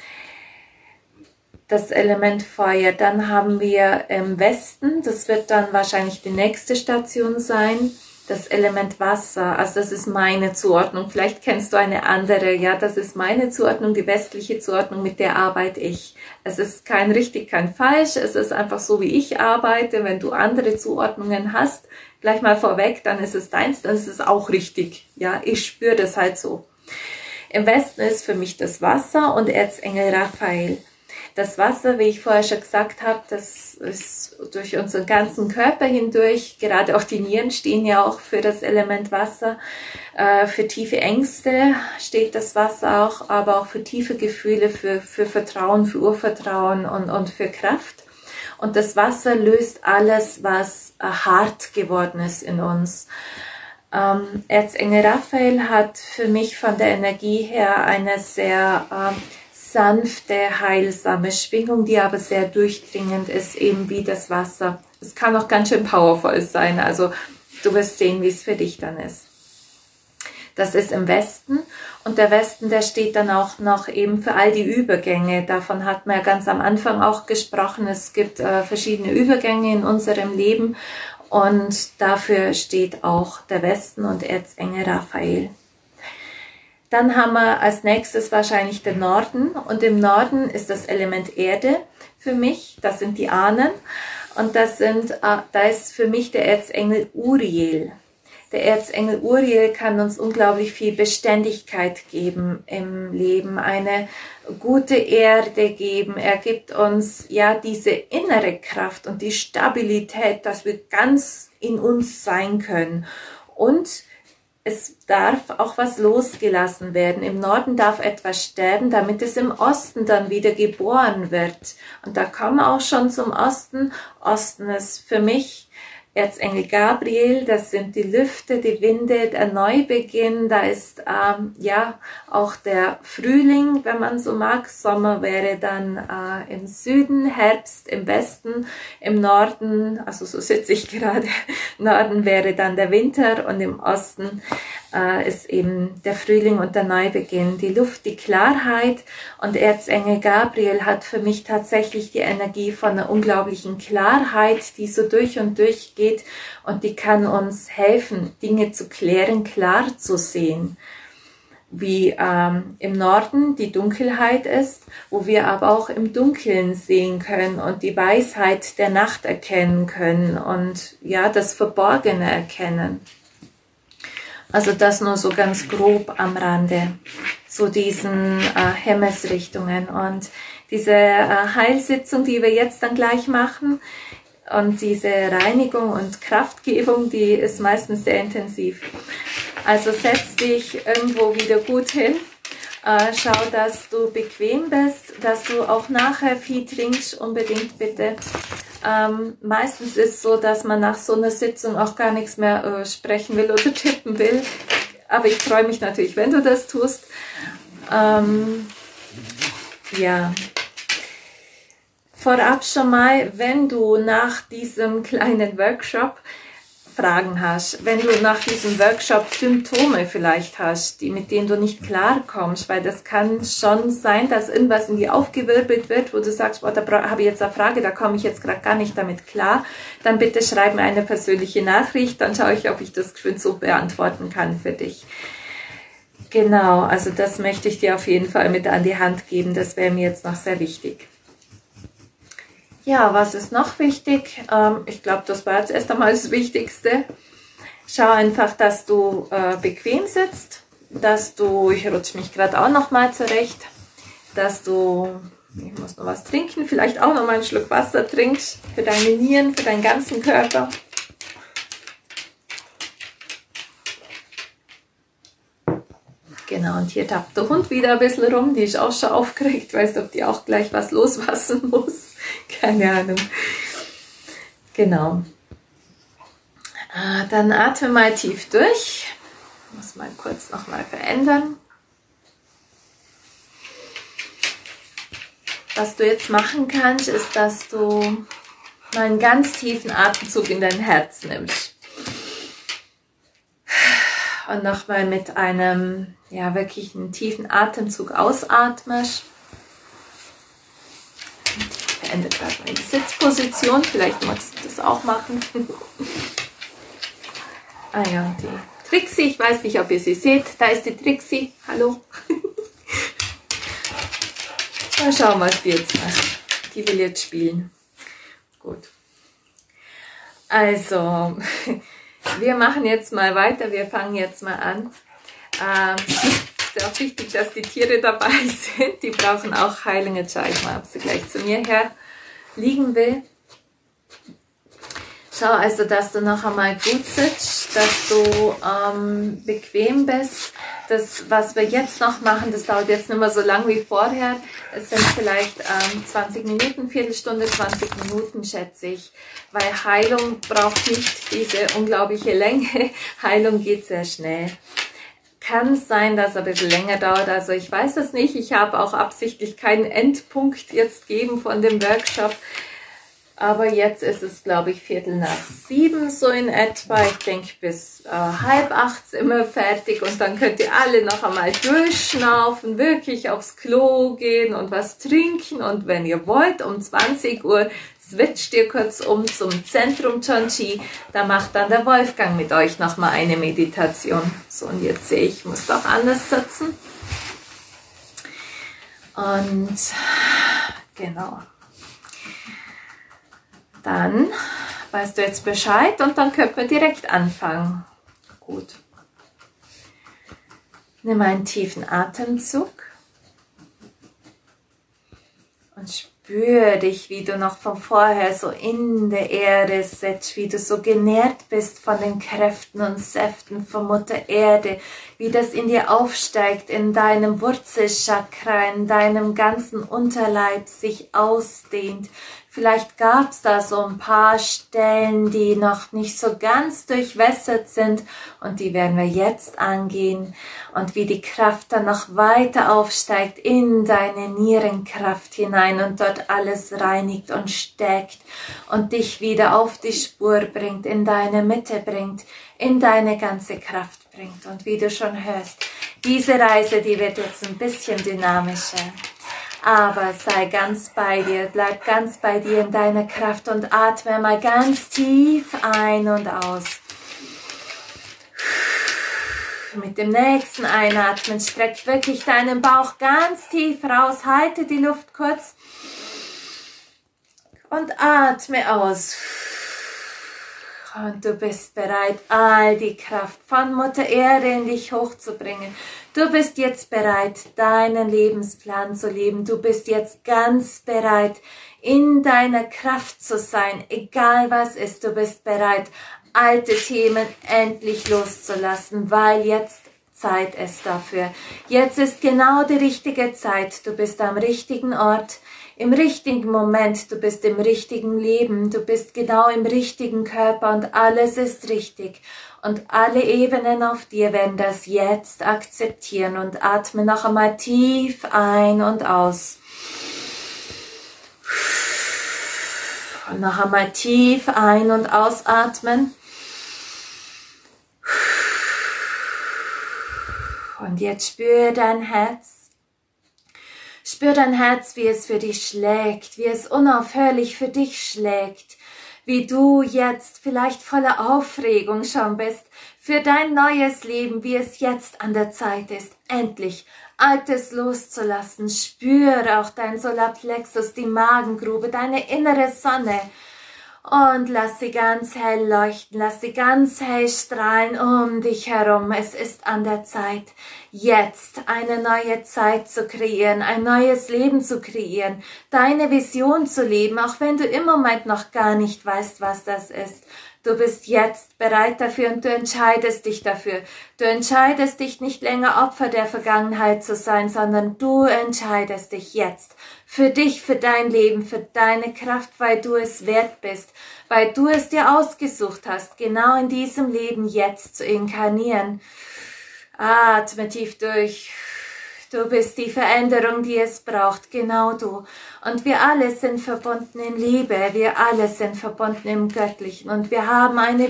Speaker 1: Das Element Feuer, dann haben wir im Westen, das wird dann wahrscheinlich die nächste Station sein, das Element Wasser, also das ist meine Zuordnung, vielleicht kennst du eine andere, ja, das ist meine Zuordnung, die westliche Zuordnung, mit der arbeite ich. Es ist kein richtig, kein falsch, es ist einfach so, wie ich arbeite. Wenn du andere Zuordnungen hast, gleich mal vorweg, dann ist es deins, dann ist es auch richtig, ja, ich spüre das halt so. Im Westen ist für mich das Wasser und Erzengel Raphael. Das Wasser, wie ich vorher schon gesagt habe, das ist durch unseren ganzen Körper hindurch, gerade auch die Nieren stehen ja auch für das Element Wasser, für tiefe Ängste steht das Wasser auch, aber auch für tiefe Gefühle, für Vertrauen, für Urvertrauen und für Kraft. Und das Wasser löst alles, was hart geworden ist in uns. Erzengel Raphael hat für mich von der Energie her eine sehr sanfte, heilsame Schwingung, die aber sehr durchdringend ist, eben wie das Wasser. Es kann auch ganz schön powerful sein, also du wirst sehen, wie es für dich dann ist. Das ist im Westen und der Westen, der steht dann auch noch eben für all die Übergänge. Davon hat man ja ganz am Anfang auch gesprochen. Es gibt verschiedene Übergänge in unserem Leben und dafür steht auch der Westen und Erzengel Raphael. Dann haben wir als nächstes wahrscheinlich den Norden und im Norden ist das Element Erde für mich, das sind die Ahnen und da ist für mich der Erzengel Uriel. Der Erzengel Uriel kann uns unglaublich viel Beständigkeit geben im Leben, eine gute Erde geben. Er gibt uns ja diese innere Kraft und die Stabilität, dass wir ganz in uns sein können und es darf auch was losgelassen werden. Im Norden darf etwas sterben, damit es im Osten dann wieder geboren wird. Und da kommen wir auch schon zum Osten. Osten ist für mich Erzengel Gabriel, das sind die Lüfte, die Winde, der Neubeginn, da ist ja auch der Frühling, wenn man so mag. Sommer wäre dann im Süden, Herbst im Westen, im Norden, also so sitze ich gerade, Norden wäre dann der Winter und im Osten ist eben der Frühling und der Neubeginn. Die Luft, die Klarheit, und Erzengel Gabriel hat für mich tatsächlich die Energie von einer unglaublichen Klarheit, die so durch und durch geht, und die kann uns helfen, Dinge zu klären, klar zu sehen. Wie im Norden die Dunkelheit ist, wo wir aber auch im Dunkeln sehen können und die Weisheit der Nacht erkennen können und ja, das Verborgene erkennen. Also das nur so ganz grob am Rande, zu diesen Himmelsrichtungen. Und diese Heilsitzung, die wir jetzt dann gleich machen, und diese Reinigung und Kraftgebung, die ist meistens sehr intensiv. Also setz dich irgendwo wieder gut hin. Schau, dass du bequem bist, dass du auch nachher viel trinkst, unbedingt bitte. Meistens ist es so, dass man nach so einer Sitzung auch gar nichts mehr sprechen will oder tippen will. Aber ich freue mich natürlich, wenn du das tust. Ja. Vorab schon mal, wenn du nach diesem kleinen Workshop Fragen hast, wenn du nach diesem Workshop Symptome vielleicht hast, mit denen du nicht klarkommst, weil das kann schon sein, dass irgendwas in dir aufgewirbelt wird, wo du sagst, boah, da habe ich jetzt eine Frage, da komme ich jetzt gerade gar nicht damit klar, dann bitte schreib mir eine persönliche Nachricht, dann schaue ich, ob ich das geschwind so beantworten kann für dich. Genau, also das möchte ich dir auf jeden Fall mit an die Hand geben, das wäre mir jetzt noch sehr wichtig. Ja, was ist noch wichtig? Ich glaube, das war jetzt erst einmal das Wichtigste. Schau einfach, dass du bequem sitzt, dass du, ich rutsche mich gerade auch noch mal zurecht, dass du, ich muss noch was trinken, vielleicht auch noch mal einen Schluck Wasser trinkst, für deine Nieren, für deinen ganzen Körper. Genau, und hier tappt der Hund wieder ein bisschen rum, die ist auch schon aufgeregt, weißt du, ob die auch gleich was loswassen muss. Keine Ahnung. Genau. Dann atme mal tief durch. Ich muss mal kurz nochmal verändern. Was du jetzt machen kannst, ist, dass du mal einen ganz tiefen Atemzug in dein Herz nimmst. Und nochmal mit einem, ja, wirklich einen tiefen Atemzug ausatmest. Ich verändere gerade meine Sitzposition, vielleicht magst du das auch machen. Ah ja, die Trixie, ich weiß nicht, ob ihr sie seht, da ist die Trixie, hallo. Mal schauen, was die jetzt macht. Die will jetzt spielen. Gut. Also, wir machen jetzt mal weiter, wir fangen jetzt mal an. Ist ja auch wichtig, dass die Tiere dabei sind. Die brauchen auch Heilung. Jetzt schaue ich mal, ob sie gleich zu mir her liegen will. Schau also, dass du noch einmal gut sitzt, dass du bequem bist. Das, was wir jetzt noch machen, das dauert jetzt nicht mehr so lang wie vorher. Es sind vielleicht 20 Minuten, Viertelstunde, 20 Minuten, schätze ich. Weil Heilung braucht nicht diese unglaubliche Länge. Heilung geht sehr schnell. Kann sein, dass es ein bisschen länger dauert, also ich weiß es nicht. Ich habe auch absichtlich keinen Endpunkt jetzt gegeben von dem Workshop. Aber jetzt ist es, glaube ich, 7:15 so in etwa. Ich denke, bis 7:30 sind wir fertig und dann könnt ihr alle noch einmal durchschnaufen, wirklich aufs Klo gehen und was trinken. Und wenn ihr wollt, um 20 Uhr switcht ihr kurz um zum Zentrum Chonchi. Da macht dann der Wolfgang mit euch nochmal eine Meditation. So, und jetzt sehe ich, muss doch anders sitzen. Und genau. Dann weißt du jetzt Bescheid und dann können wir direkt anfangen. Gut. Nimm einen tiefen Atemzug und spür dich, wie du noch von vorher so in der Erde sitzt, wie du so genährt bist von den Kräften und Säften von Mutter Erde, wie das in dir aufsteigt, in deinem Wurzelchakra, in deinem ganzen Unterleib sich ausdehnt. Vielleicht gab es da so ein paar Stellen, die noch nicht so ganz durchwässert sind und die werden wir jetzt angehen und wie die Kraft dann noch weiter aufsteigt in deine Nierenkraft hinein und dort alles reinigt und stärkt und dich wieder auf die Spur bringt, in deine Mitte bringt, in deine ganze Kraft bringt. Und wie du schon hörst, diese Reise, die wird jetzt ein bisschen dynamischer. Aber sei ganz bei dir, bleib ganz bei dir in deiner Kraft und atme mal ganz tief ein und aus. Mit dem nächsten Einatmen streck wirklich deinen Bauch ganz tief raus, halte die Luft kurz und atme aus. Und du bist bereit, all die Kraft von Mutter Erde in dich hochzubringen. Du bist jetzt bereit, deinen Lebensplan zu leben. Du bist jetzt ganz bereit, in deiner Kraft zu sein, egal was ist. Du bist bereit, alte Themen endlich loszulassen, weil jetzt Zeit ist dafür. Jetzt ist genau die richtige Zeit. Du bist am richtigen Ort, im richtigen Moment. Du bist im richtigen Leben. Du bist genau im richtigen Körper und alles ist richtig. Und alle Ebenen auf dir werden das jetzt akzeptieren und atme noch einmal tief ein und aus. Und noch einmal tief ein- und ausatmen. Und jetzt spür dein Herz. Spür dein Herz, wie es für dich schlägt, wie es unaufhörlich für dich schlägt, wie du jetzt vielleicht voller Aufregung schon bist für dein neues Leben, wie es jetzt an der Zeit ist, endlich Altes loszulassen. Spüre auch dein Solarplexus, die Magengrube, deine innere Sonne. Und lass sie ganz hell leuchten, lass sie ganz hell strahlen um dich herum. Es ist an der Zeit, jetzt eine neue Zeit zu kreieren, ein neues Leben zu kreieren, deine Vision zu leben, auch wenn du im Moment noch gar nicht weißt, was das ist. Du bist jetzt bereit dafür und du entscheidest dich dafür. Du entscheidest dich nicht länger Opfer der Vergangenheit zu sein, sondern du entscheidest dich jetzt für dich, für dein Leben, für deine Kraft, weil du es wert bist, weil du es dir ausgesucht hast, genau in diesem Leben jetzt zu inkarnieren. Atme tief durch. Du bist die Veränderung, die es braucht, genau du. Und wir alle sind verbunden in Liebe, wir alle sind verbunden im Göttlichen und wir haben eine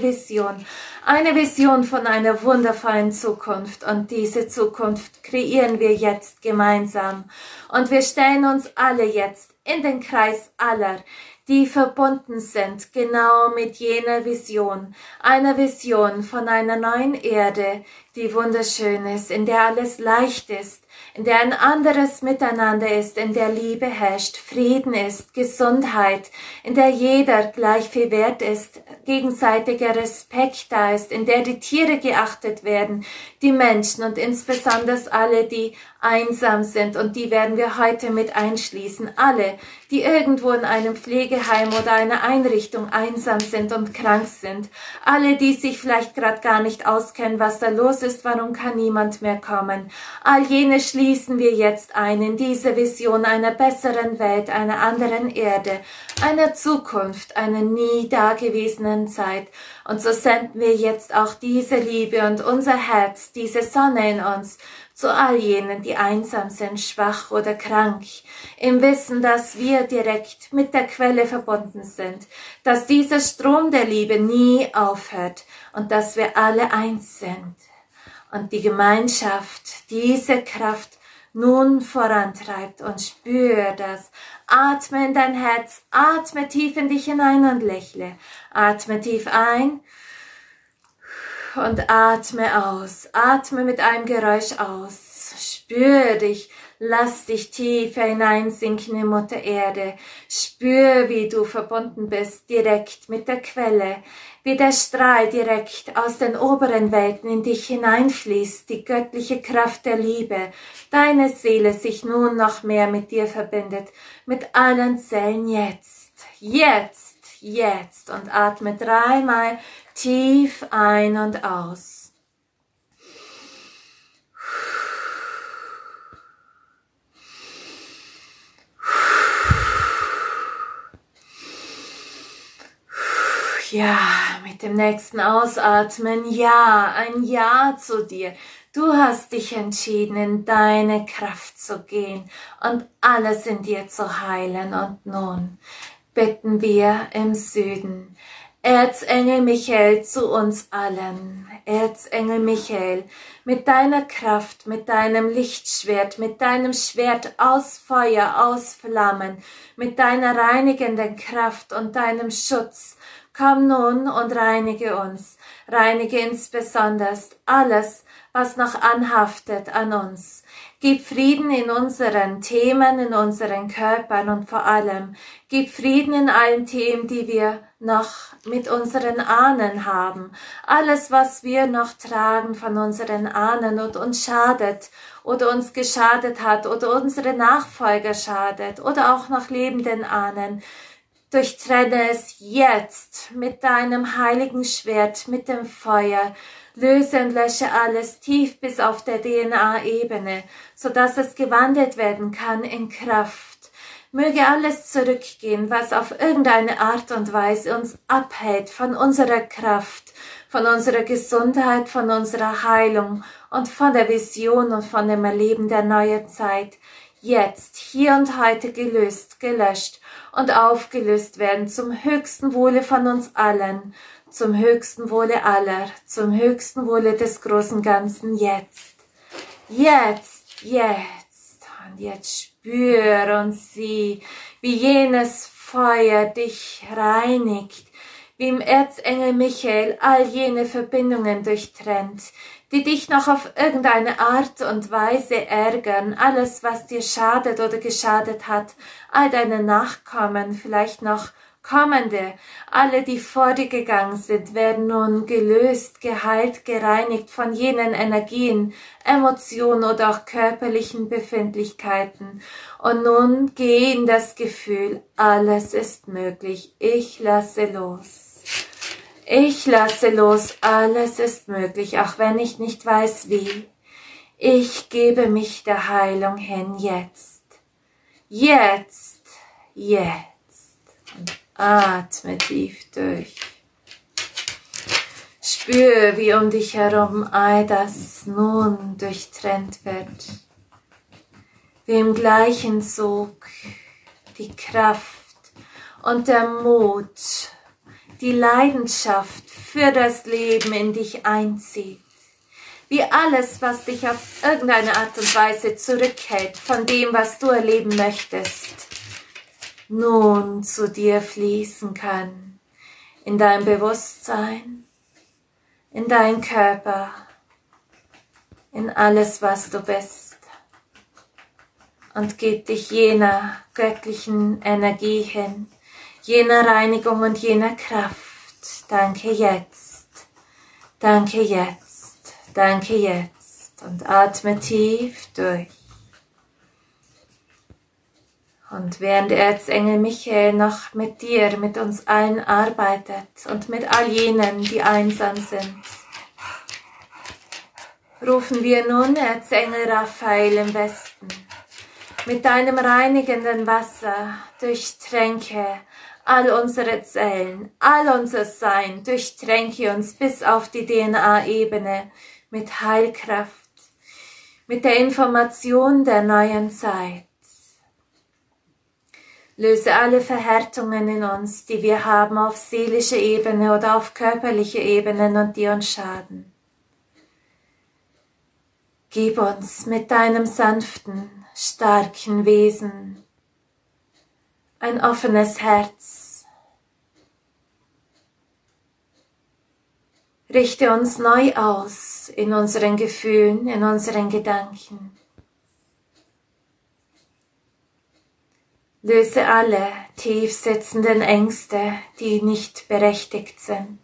Speaker 1: Vision von einer wundervollen Zukunft und diese Zukunft kreieren wir jetzt gemeinsam. Und wir stellen uns alle jetzt in den Kreis aller, die verbunden sind, genau mit jener Vision, einer Vision von einer neuen Erde, die wunderschön ist, in der alles leicht ist, in der ein anderes Miteinander ist, in der Liebe herrscht, Frieden ist, Gesundheit, in der jeder gleich viel wert ist, gegenseitiger Respekt da ist, in der die Tiere geachtet werden, die Menschen und insbesondere alle, die einsam sind und die werden wir heute mit einschließen, alle, die irgendwo in einem Pflegeheim oder einer Einrichtung einsam sind und krank sind, alle, die sich vielleicht gerade gar nicht auskennen, was da los ist, warum kann niemand mehr kommen, all jene schließen wir jetzt ein in diese Vision einer besseren Welt, einer anderen Erde, einer Zukunft, einer nie dagewesenen Zeit. Und so senden wir jetzt auch diese Liebe und unser Herz, diese Sonne in uns, zu all jenen, die einsam sind, schwach oder krank, im Wissen, dass wir direkt mit der Quelle verbunden sind, dass dieser Strom der Liebe nie aufhört und dass wir alle eins sind. Und die Gemeinschaft, diese Kraft nun vorantreibt und spür das. Atme in dein Herz, atme tief in dich hinein und lächle. Atme tief ein und atme aus. Atme mit einem Geräusch aus. Spür dich, Lass dich tiefer hineinsinken in Mutter Erde. Spür, wie du verbunden bist direkt mit der Quelle, wie der Strahl direkt aus den oberen Welten in dich hineinfließt, die göttliche Kraft der Liebe, deine Seele sich nun noch mehr mit dir verbindet, mit allen Zellen jetzt, jetzt, jetzt und atme 3-mal tief ein und aus. Ja, mit dem nächsten Ausatmen, ja, ein Ja zu dir. Du hast dich entschieden, in deine Kraft zu gehen und alles in dir zu heilen. Und nun bitten wir im Süden, Erzengel Michael zu uns allen. Erzengel Michael, mit deiner Kraft, mit deinem Lichtschwert, mit deinem Schwert aus Feuer, aus Flammen, mit deiner reinigenden Kraft und deinem Schutz, komm nun und reinige uns, reinige insbesondere alles, was noch anhaftet an uns. Gib Frieden in unseren Themen, in unseren Körpern und vor allem gib Frieden in allen Themen, die wir noch mit unseren Ahnen haben. Alles, was wir noch tragen von unseren Ahnen und uns schadet oder uns geschadet hat oder unsere Nachfolger schadet oder auch noch lebenden Ahnen. Durchtrenne es jetzt mit deinem heiligen Schwert, mit dem Feuer. Löse und lösche alles tief bis auf der DNA-Ebene, sodass es gewandelt werden kann in Kraft. Möge alles zurückgehen, was auf irgendeine Art und Weise uns abhält von unserer Kraft, von unserer Gesundheit, von unserer Heilung und von der Vision und von dem Erleben der neuen Zeit. Jetzt, hier und heute gelöst, gelöscht und aufgelöst werden zum höchsten Wohle von uns allen, zum höchsten Wohle aller, zum höchsten Wohle des großen Ganzen jetzt. Jetzt, jetzt. Und jetzt spüre und sieh, wie jenes Feuer dich reinigt, wie im Erzengel Michael all jene Verbindungen durchtrennt, die dich noch auf irgendeine Art und Weise ärgern, alles, was dir schadet oder geschadet hat, all deine Nachkommen, vielleicht noch Kommende, alle, die vor dir gegangen sind, werden nun gelöst, geheilt, gereinigt von jenen Energien, Emotionen oder auch körperlichen Befindlichkeiten. Und nun geh in das Gefühl, alles ist möglich, ich lasse los. Ich lasse los, alles ist möglich, auch wenn ich nicht weiß wie. Ich gebe mich der Heilung hin jetzt. Jetzt, jetzt. Und atme tief durch. Spür, wie um dich herum all das nun durchtrennt wird. Wie im gleichen Sog die Kraft und der Mut, die Leidenschaft für das Leben in dich einzieht. Wie alles, was dich auf irgendeine Art und Weise zurückhält von dem, was du erleben möchtest, nun zu dir fließen kann. In dein Bewusstsein, in deinen Körper, in alles, was du bist. Und gib dich jener göttlichen Energie hin, jener Reinigung und jener Kraft. Danke jetzt, danke jetzt, danke jetzt. Und atme tief durch. Und während Erzengel Michael noch mit dir, mit uns allen arbeitet und mit all jenen, die einsam sind, rufen wir nun Erzengel Raphael im Westen. Mit deinem reinigenden Wasser durchtränke all unsere Zellen, all unser Sein, durchtränke uns bis auf die DNA-Ebene mit Heilkraft, mit der Information der neuen Zeit. Löse alle Verhärtungen in uns, die wir haben auf seelischer Ebene oder auf körperlicher Ebene und die uns schaden. Gib uns mit deinem sanften, starken Wesen ein offenes Herz. Richte uns neu aus in unseren Gefühlen, in unseren Gedanken. Löse alle tief sitzenden Ängste, die nicht berechtigt sind.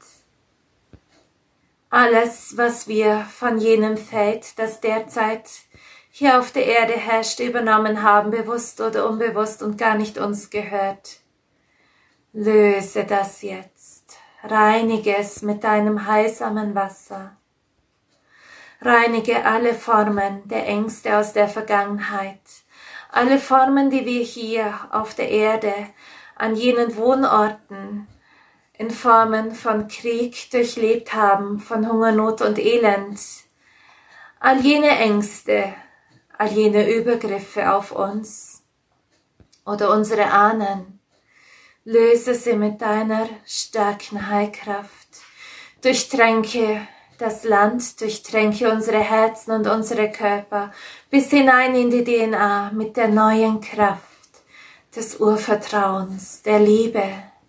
Speaker 1: Alles, was wir von jenem Feld, das derzeit hier auf der Erde herrscht, übernommen haben, bewusst oder unbewusst und gar nicht uns gehört. Löse das jetzt. Reinige es mit deinem heilsamen Wasser. Reinige alle Formen der Ängste aus der Vergangenheit. Alle Formen, die wir hier auf der Erde, an jenen Wohnorten, in Formen von Krieg durchlebt haben, von Hungersnot und Elend. All jene Ängste, all jene Übergriffe auf uns oder unsere Ahnen, löse sie mit deiner starken Heilkraft. Durchtränke das Land, durchtränke unsere Herzen und unsere Körper bis hinein in die DNA mit der neuen Kraft des Urvertrauens, der Liebe,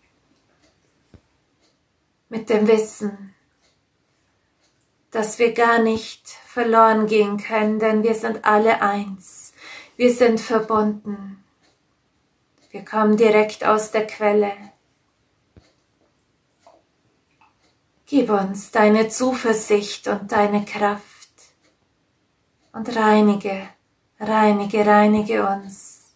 Speaker 1: mit dem Wissen, dass wir gar nicht verloren gehen können, denn wir sind alle eins, wir sind verbunden, wir kommen direkt aus der Quelle. Gib uns deine Zuversicht und deine Kraft und reinige uns.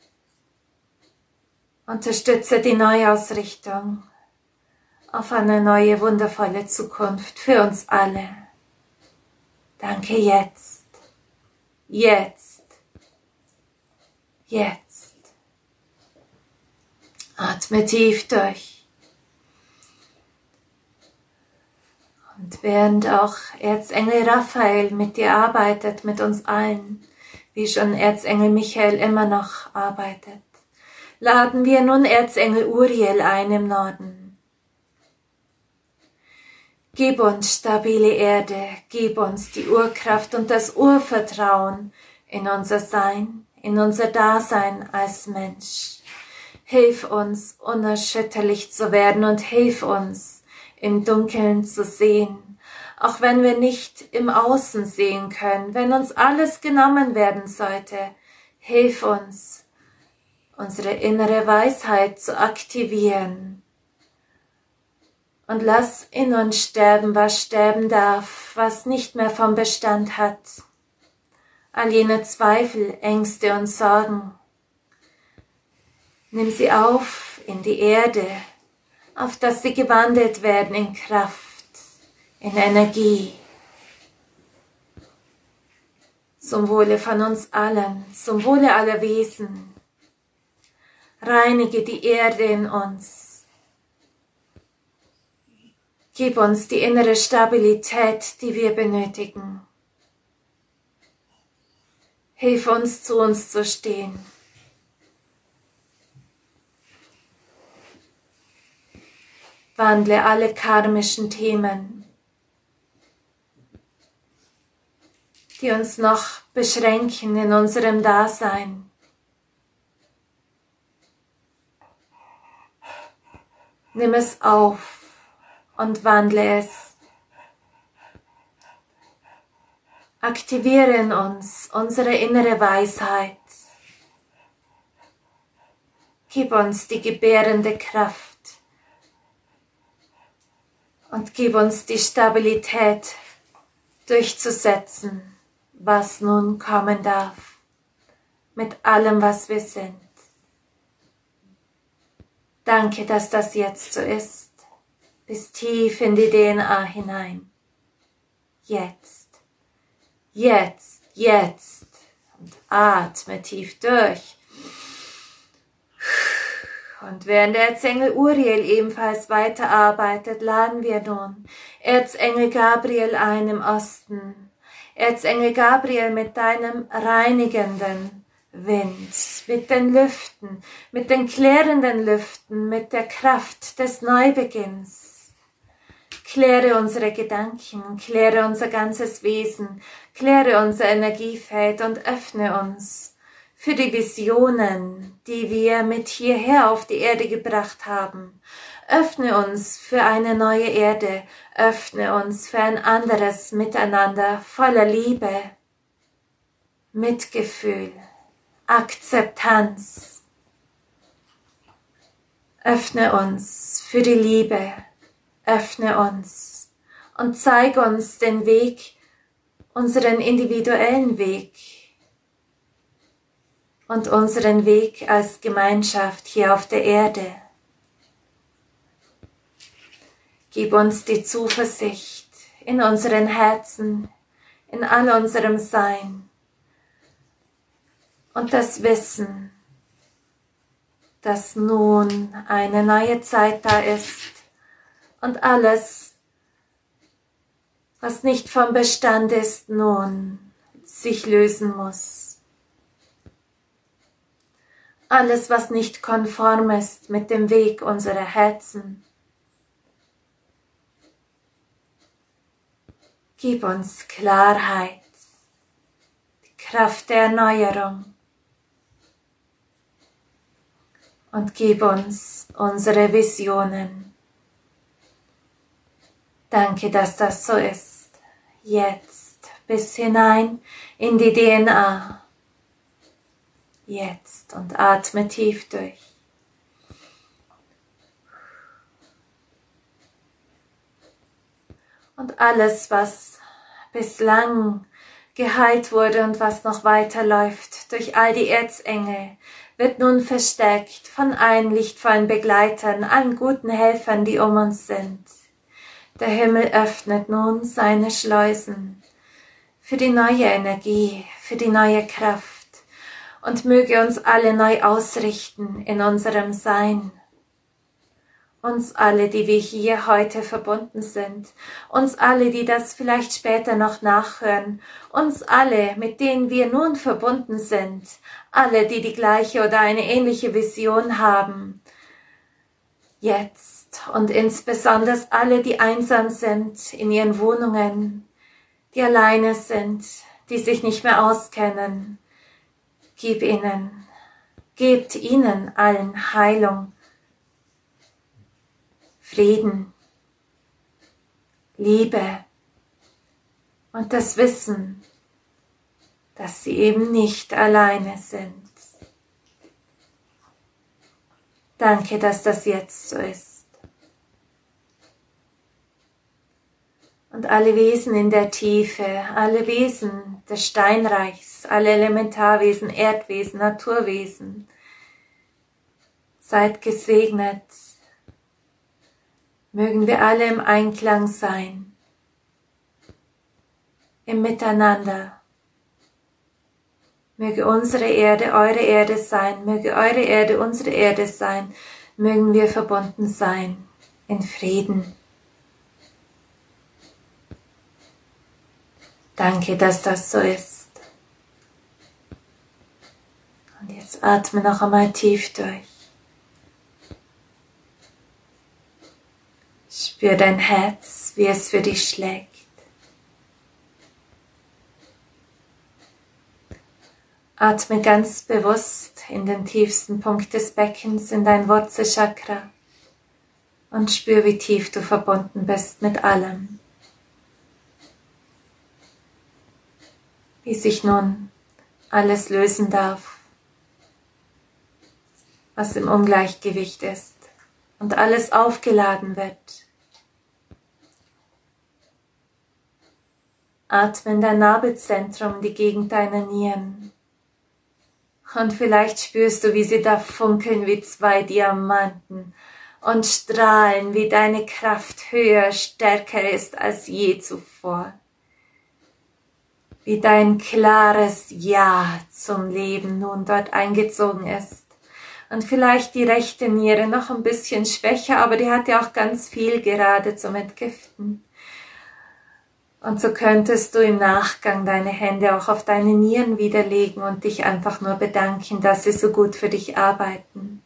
Speaker 1: Unterstütze die Neuausrichtung auf eine neue, wundervolle Zukunft für uns alle. Danke jetzt. Atme tief durch. Und während auch Erzengel Raphael mit dir arbeitet, mit uns allen, wie schon Erzengel Michael immer noch arbeitet, laden wir nun Erzengel Uriel ein im Norden. Gib uns stabile Erde, gib uns die Urkraft und das Urvertrauen in unser Sein, in unser Dasein als Mensch. Hilf uns, unerschütterlich zu werden und hilf uns, im Dunkeln zu sehen, auch wenn wir nicht im Außen sehen können, wenn uns alles genommen werden sollte. Hilf uns, unsere innere Weisheit zu aktivieren. Und lass in uns sterben, was sterben darf, was nicht mehr vom Bestand hat. All jene Zweifel, Ängste und Sorgen. Nimm sie auf in die Erde, auf dass sie gewandelt werden in Kraft, in Energie. Zum Wohle von uns allen, zum Wohle aller Wesen. Reinige die Erde in uns. Gib uns die innere Stabilität, die wir benötigen. Hilf uns, zu uns zu stehen. Wandle alle karmischen Themen, die uns noch beschränken in unserem Dasein. Nimm es auf und wandle es. Aktiviere in uns unsere innere Weisheit. Gib uns die gebärende Kraft. Und gib uns die Stabilität, durchzusetzen, was nun kommen darf, mit allem, was wir sind. Danke, dass das jetzt so ist, bis tief in die DNA hinein. Jetzt. Und atme tief durch. Und während der Erzengel Uriel ebenfalls weiterarbeitet, laden wir nun Erzengel Gabriel ein im Osten. Erzengel Gabriel mit deinem reinigenden Wind, mit den Lüften, mit den klärenden Lüften, mit der Kraft des Neubeginns. Kläre unsere Gedanken, kläre unser ganzes Wesen, kläre unser Energiefeld und öffne uns für die Visionen, die wir mit hierher auf die Erde gebracht haben. Öffne uns für eine neue Erde, öffne uns für ein anderes Miteinander voller Liebe, Mitgefühl, Akzeptanz. Öffne uns für die Liebe, öffne uns und zeig uns den Weg, unseren individuellen Weg und unseren Weg als Gemeinschaft hier auf der Erde. Gib uns die Zuversicht in unseren Herzen, in all unserem Sein und das Wissen, dass nun eine neue Zeit da ist und alles, was nicht vom Bestand ist, nun sich lösen muss. Alles, was nicht konform ist mit dem Weg unserer Herzen. Gib uns Klarheit, die Kraft der Erneuerung und gib uns unsere Visionen. Danke, dass das so ist, jetzt bis hinein in die DNA. Jetzt und atme tief durch. Und alles, was bislang geheilt wurde und was noch weiterläuft durch all die Erzengel, wird nun verstärkt von allen lichtvollen Begleitern, allen guten Helfern, die um uns sind. Der Himmel öffnet nun seine Schleusen für die neue Energie, für die neue Kraft. Und möge uns alle neu ausrichten in unserem Sein. Uns alle, die wir hier heute verbunden sind. Uns alle, die das vielleicht später noch nachhören. Uns alle, mit denen wir nun verbunden sind. Alle, die die gleiche oder eine ähnliche Vision haben. Jetzt und insbesondere alle, die einsam sind in ihren Wohnungen. Die alleine sind, die sich nicht mehr auskennen. Gebt ihnen allen Heilung, Frieden, Liebe und das Wissen, dass sie eben nicht alleine sind. Danke, dass das jetzt so ist. Und alle Wesen in der Tiefe, alle Wesen des Steinreichs, alle Elementarwesen, Erdwesen, Naturwesen, seid gesegnet. Mögen wir alle im Einklang sein, im Miteinander. Möge unsere Erde eure Erde sein, möge eure Erde unsere Erde sein, mögen wir verbunden sein in Frieden. Danke, dass das so ist. Und jetzt atme noch einmal tief durch. Spür dein Herz, wie es für dich schlägt. Atme ganz bewusst in den tiefsten Punkt des Beckens, in dein Wurzelchakra und spür, wie tief du verbunden bist mit allem. Wie sich nun alles lösen darf, was im Ungleichgewicht ist und alles aufgeladen wird. Atme in dein Nabelzentrum, die Gegend deiner Nieren. Und vielleicht spürst du, wie sie da funkeln wie zwei Diamanten und strahlen, wie deine Kraft höher, stärker ist als je zuvor. Wie dein klares Ja zum Leben nun dort eingezogen ist. Und vielleicht die rechte Niere noch ein bisschen schwächer, aber die hat ja auch ganz viel gerade zum Entgiften. Und so könntest du im Nachgang deine Hände auch auf deine Nieren widerlegen und dich einfach nur bedanken, dass sie so gut für dich arbeiten.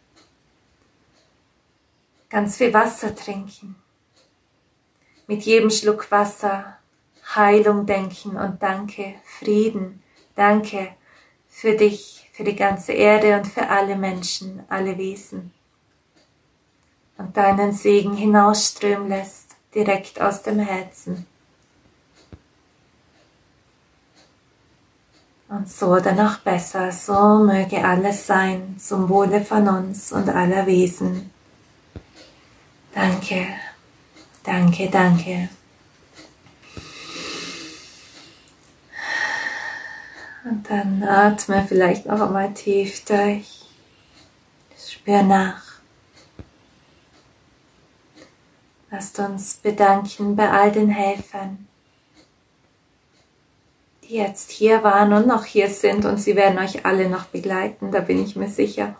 Speaker 1: Ganz viel Wasser trinken. Mit jedem Schluck Wasser Heilung denken und danke, Frieden, danke für dich, für die ganze Erde und für alle Menschen, alle Wesen. Und deinen Segen hinausströmen lässt, direkt aus dem Herzen. Und so oder noch besser, so möge alles sein, zum Wohle von uns und aller Wesen. Danke, danke, danke. Und dann atme vielleicht noch einmal tief durch. Spür nach. Lasst uns bedanken bei all den Helfern, die jetzt hier waren und noch hier sind, und sie werden euch alle noch begleiten, da bin ich mir sicher.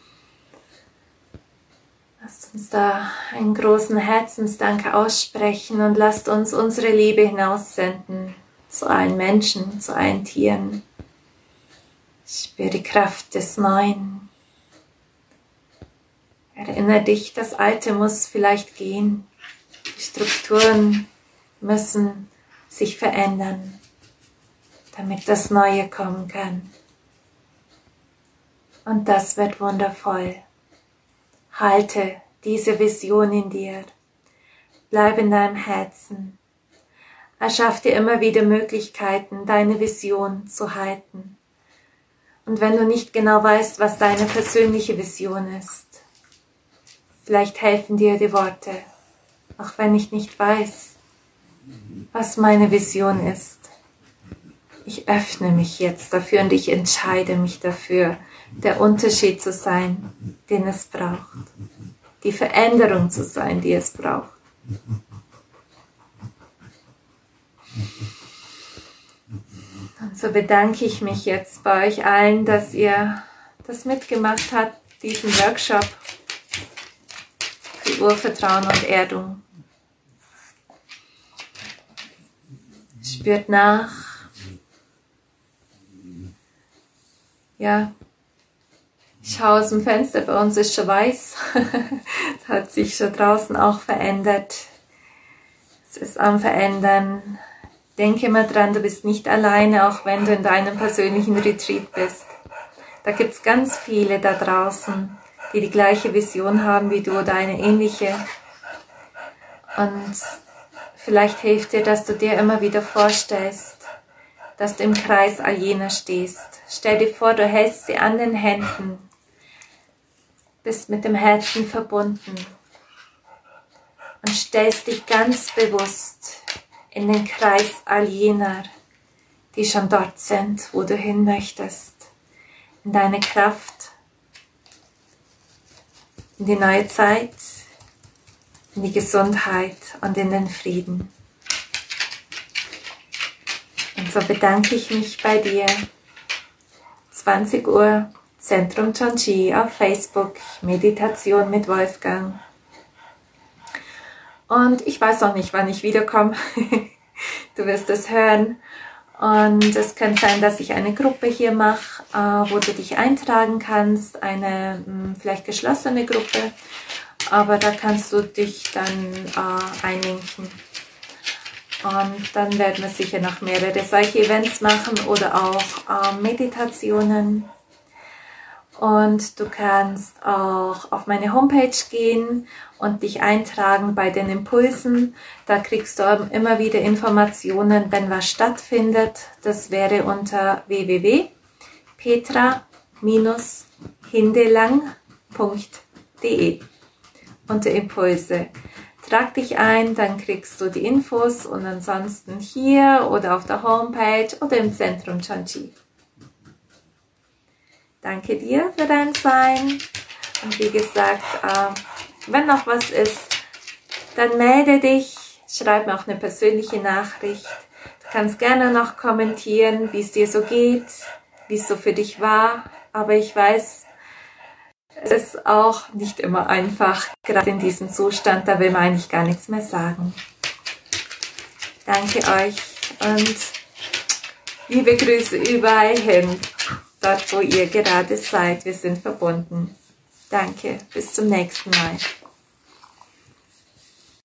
Speaker 1: Lasst uns da einen großen Herzensdank aussprechen und lasst uns unsere Liebe hinaussenden zu allen Menschen, zu allen Tieren. Spür die Kraft des Neuen. Erinnere dich, das Alte muss vielleicht gehen. Die Strukturen müssen sich verändern, damit das Neue kommen kann. Und das wird wundervoll. Halte diese Vision in dir. Bleib in deinem Herzen. Erschaff dir immer wieder Möglichkeiten, deine Vision zu halten. Und wenn du nicht genau weißt, was deine persönliche Vision ist, vielleicht helfen dir die Worte, auch wenn ich nicht weiß, was meine Vision ist. Ich öffne mich jetzt dafür und ich entscheide mich dafür, der Unterschied zu sein, den es braucht. Die Veränderung zu sein, die es braucht. Und so bedanke ich mich jetzt bei euch allen, dass ihr das mitgemacht habt, diesen Workshop für Urvertrauen und Erdung. Spürt nach. Ja, ich schaue aus dem Fenster, bei uns ist schon weiß. Es hat sich schon draußen auch verändert. Es ist am Verändern. Denke immer dran, du bist nicht alleine, auch wenn du in deinem persönlichen Retreat bist. Da gibt es ganz viele da draußen, die die gleiche Vision haben wie du oder eine ähnliche. Und vielleicht hilft dir, dass du dir immer wieder vorstellst, dass du im Kreis all jener stehst. Stell dir vor, du hältst sie an den Händen, bist mit dem Herzen verbunden und stellst dich ganz bewusst in den Kreis all jener, die schon dort sind, wo du hin möchtest, in deine Kraft, in die neue Zeit, in die Gesundheit und in den Frieden. Und so bedanke ich mich bei dir. 20 Uhr, Zentrum Chonchi auf Facebook, Meditation mit Wolfgang. Und ich weiß noch nicht, wann ich wiederkomme. Du wirst es hören. Und es kann sein, dass ich eine Gruppe hier mache, wo du dich eintragen kannst. Eine vielleicht geschlossene Gruppe. Aber da kannst du dich dann einlinken. Und dann werden wir sicher noch mehrere solche Events machen oder auch Meditationen. Und du kannst auch auf meine Homepage gehen und dich eintragen bei den Impulsen. Da kriegst du immer wieder Informationen, wenn was stattfindet. Das wäre unter www.petra-hindelang.de unter Impulse. Trag dich ein, dann kriegst du die Infos und ansonsten hier oder auf der Homepage oder im Zentrum Chonchi. Danke dir für dein Sein und wie gesagt, wenn noch was ist, dann melde dich, schreib mir auch eine persönliche Nachricht. Du kannst gerne noch kommentieren, wie es dir so geht, wie es so für dich war, aber ich weiß, es ist auch nicht immer einfach, gerade in diesem Zustand, da will man eigentlich gar nichts mehr sagen. Danke euch und liebe Grüße überall hin. Dort, wo ihr gerade seid, wir sind verbunden. Danke, bis zum nächsten Mal.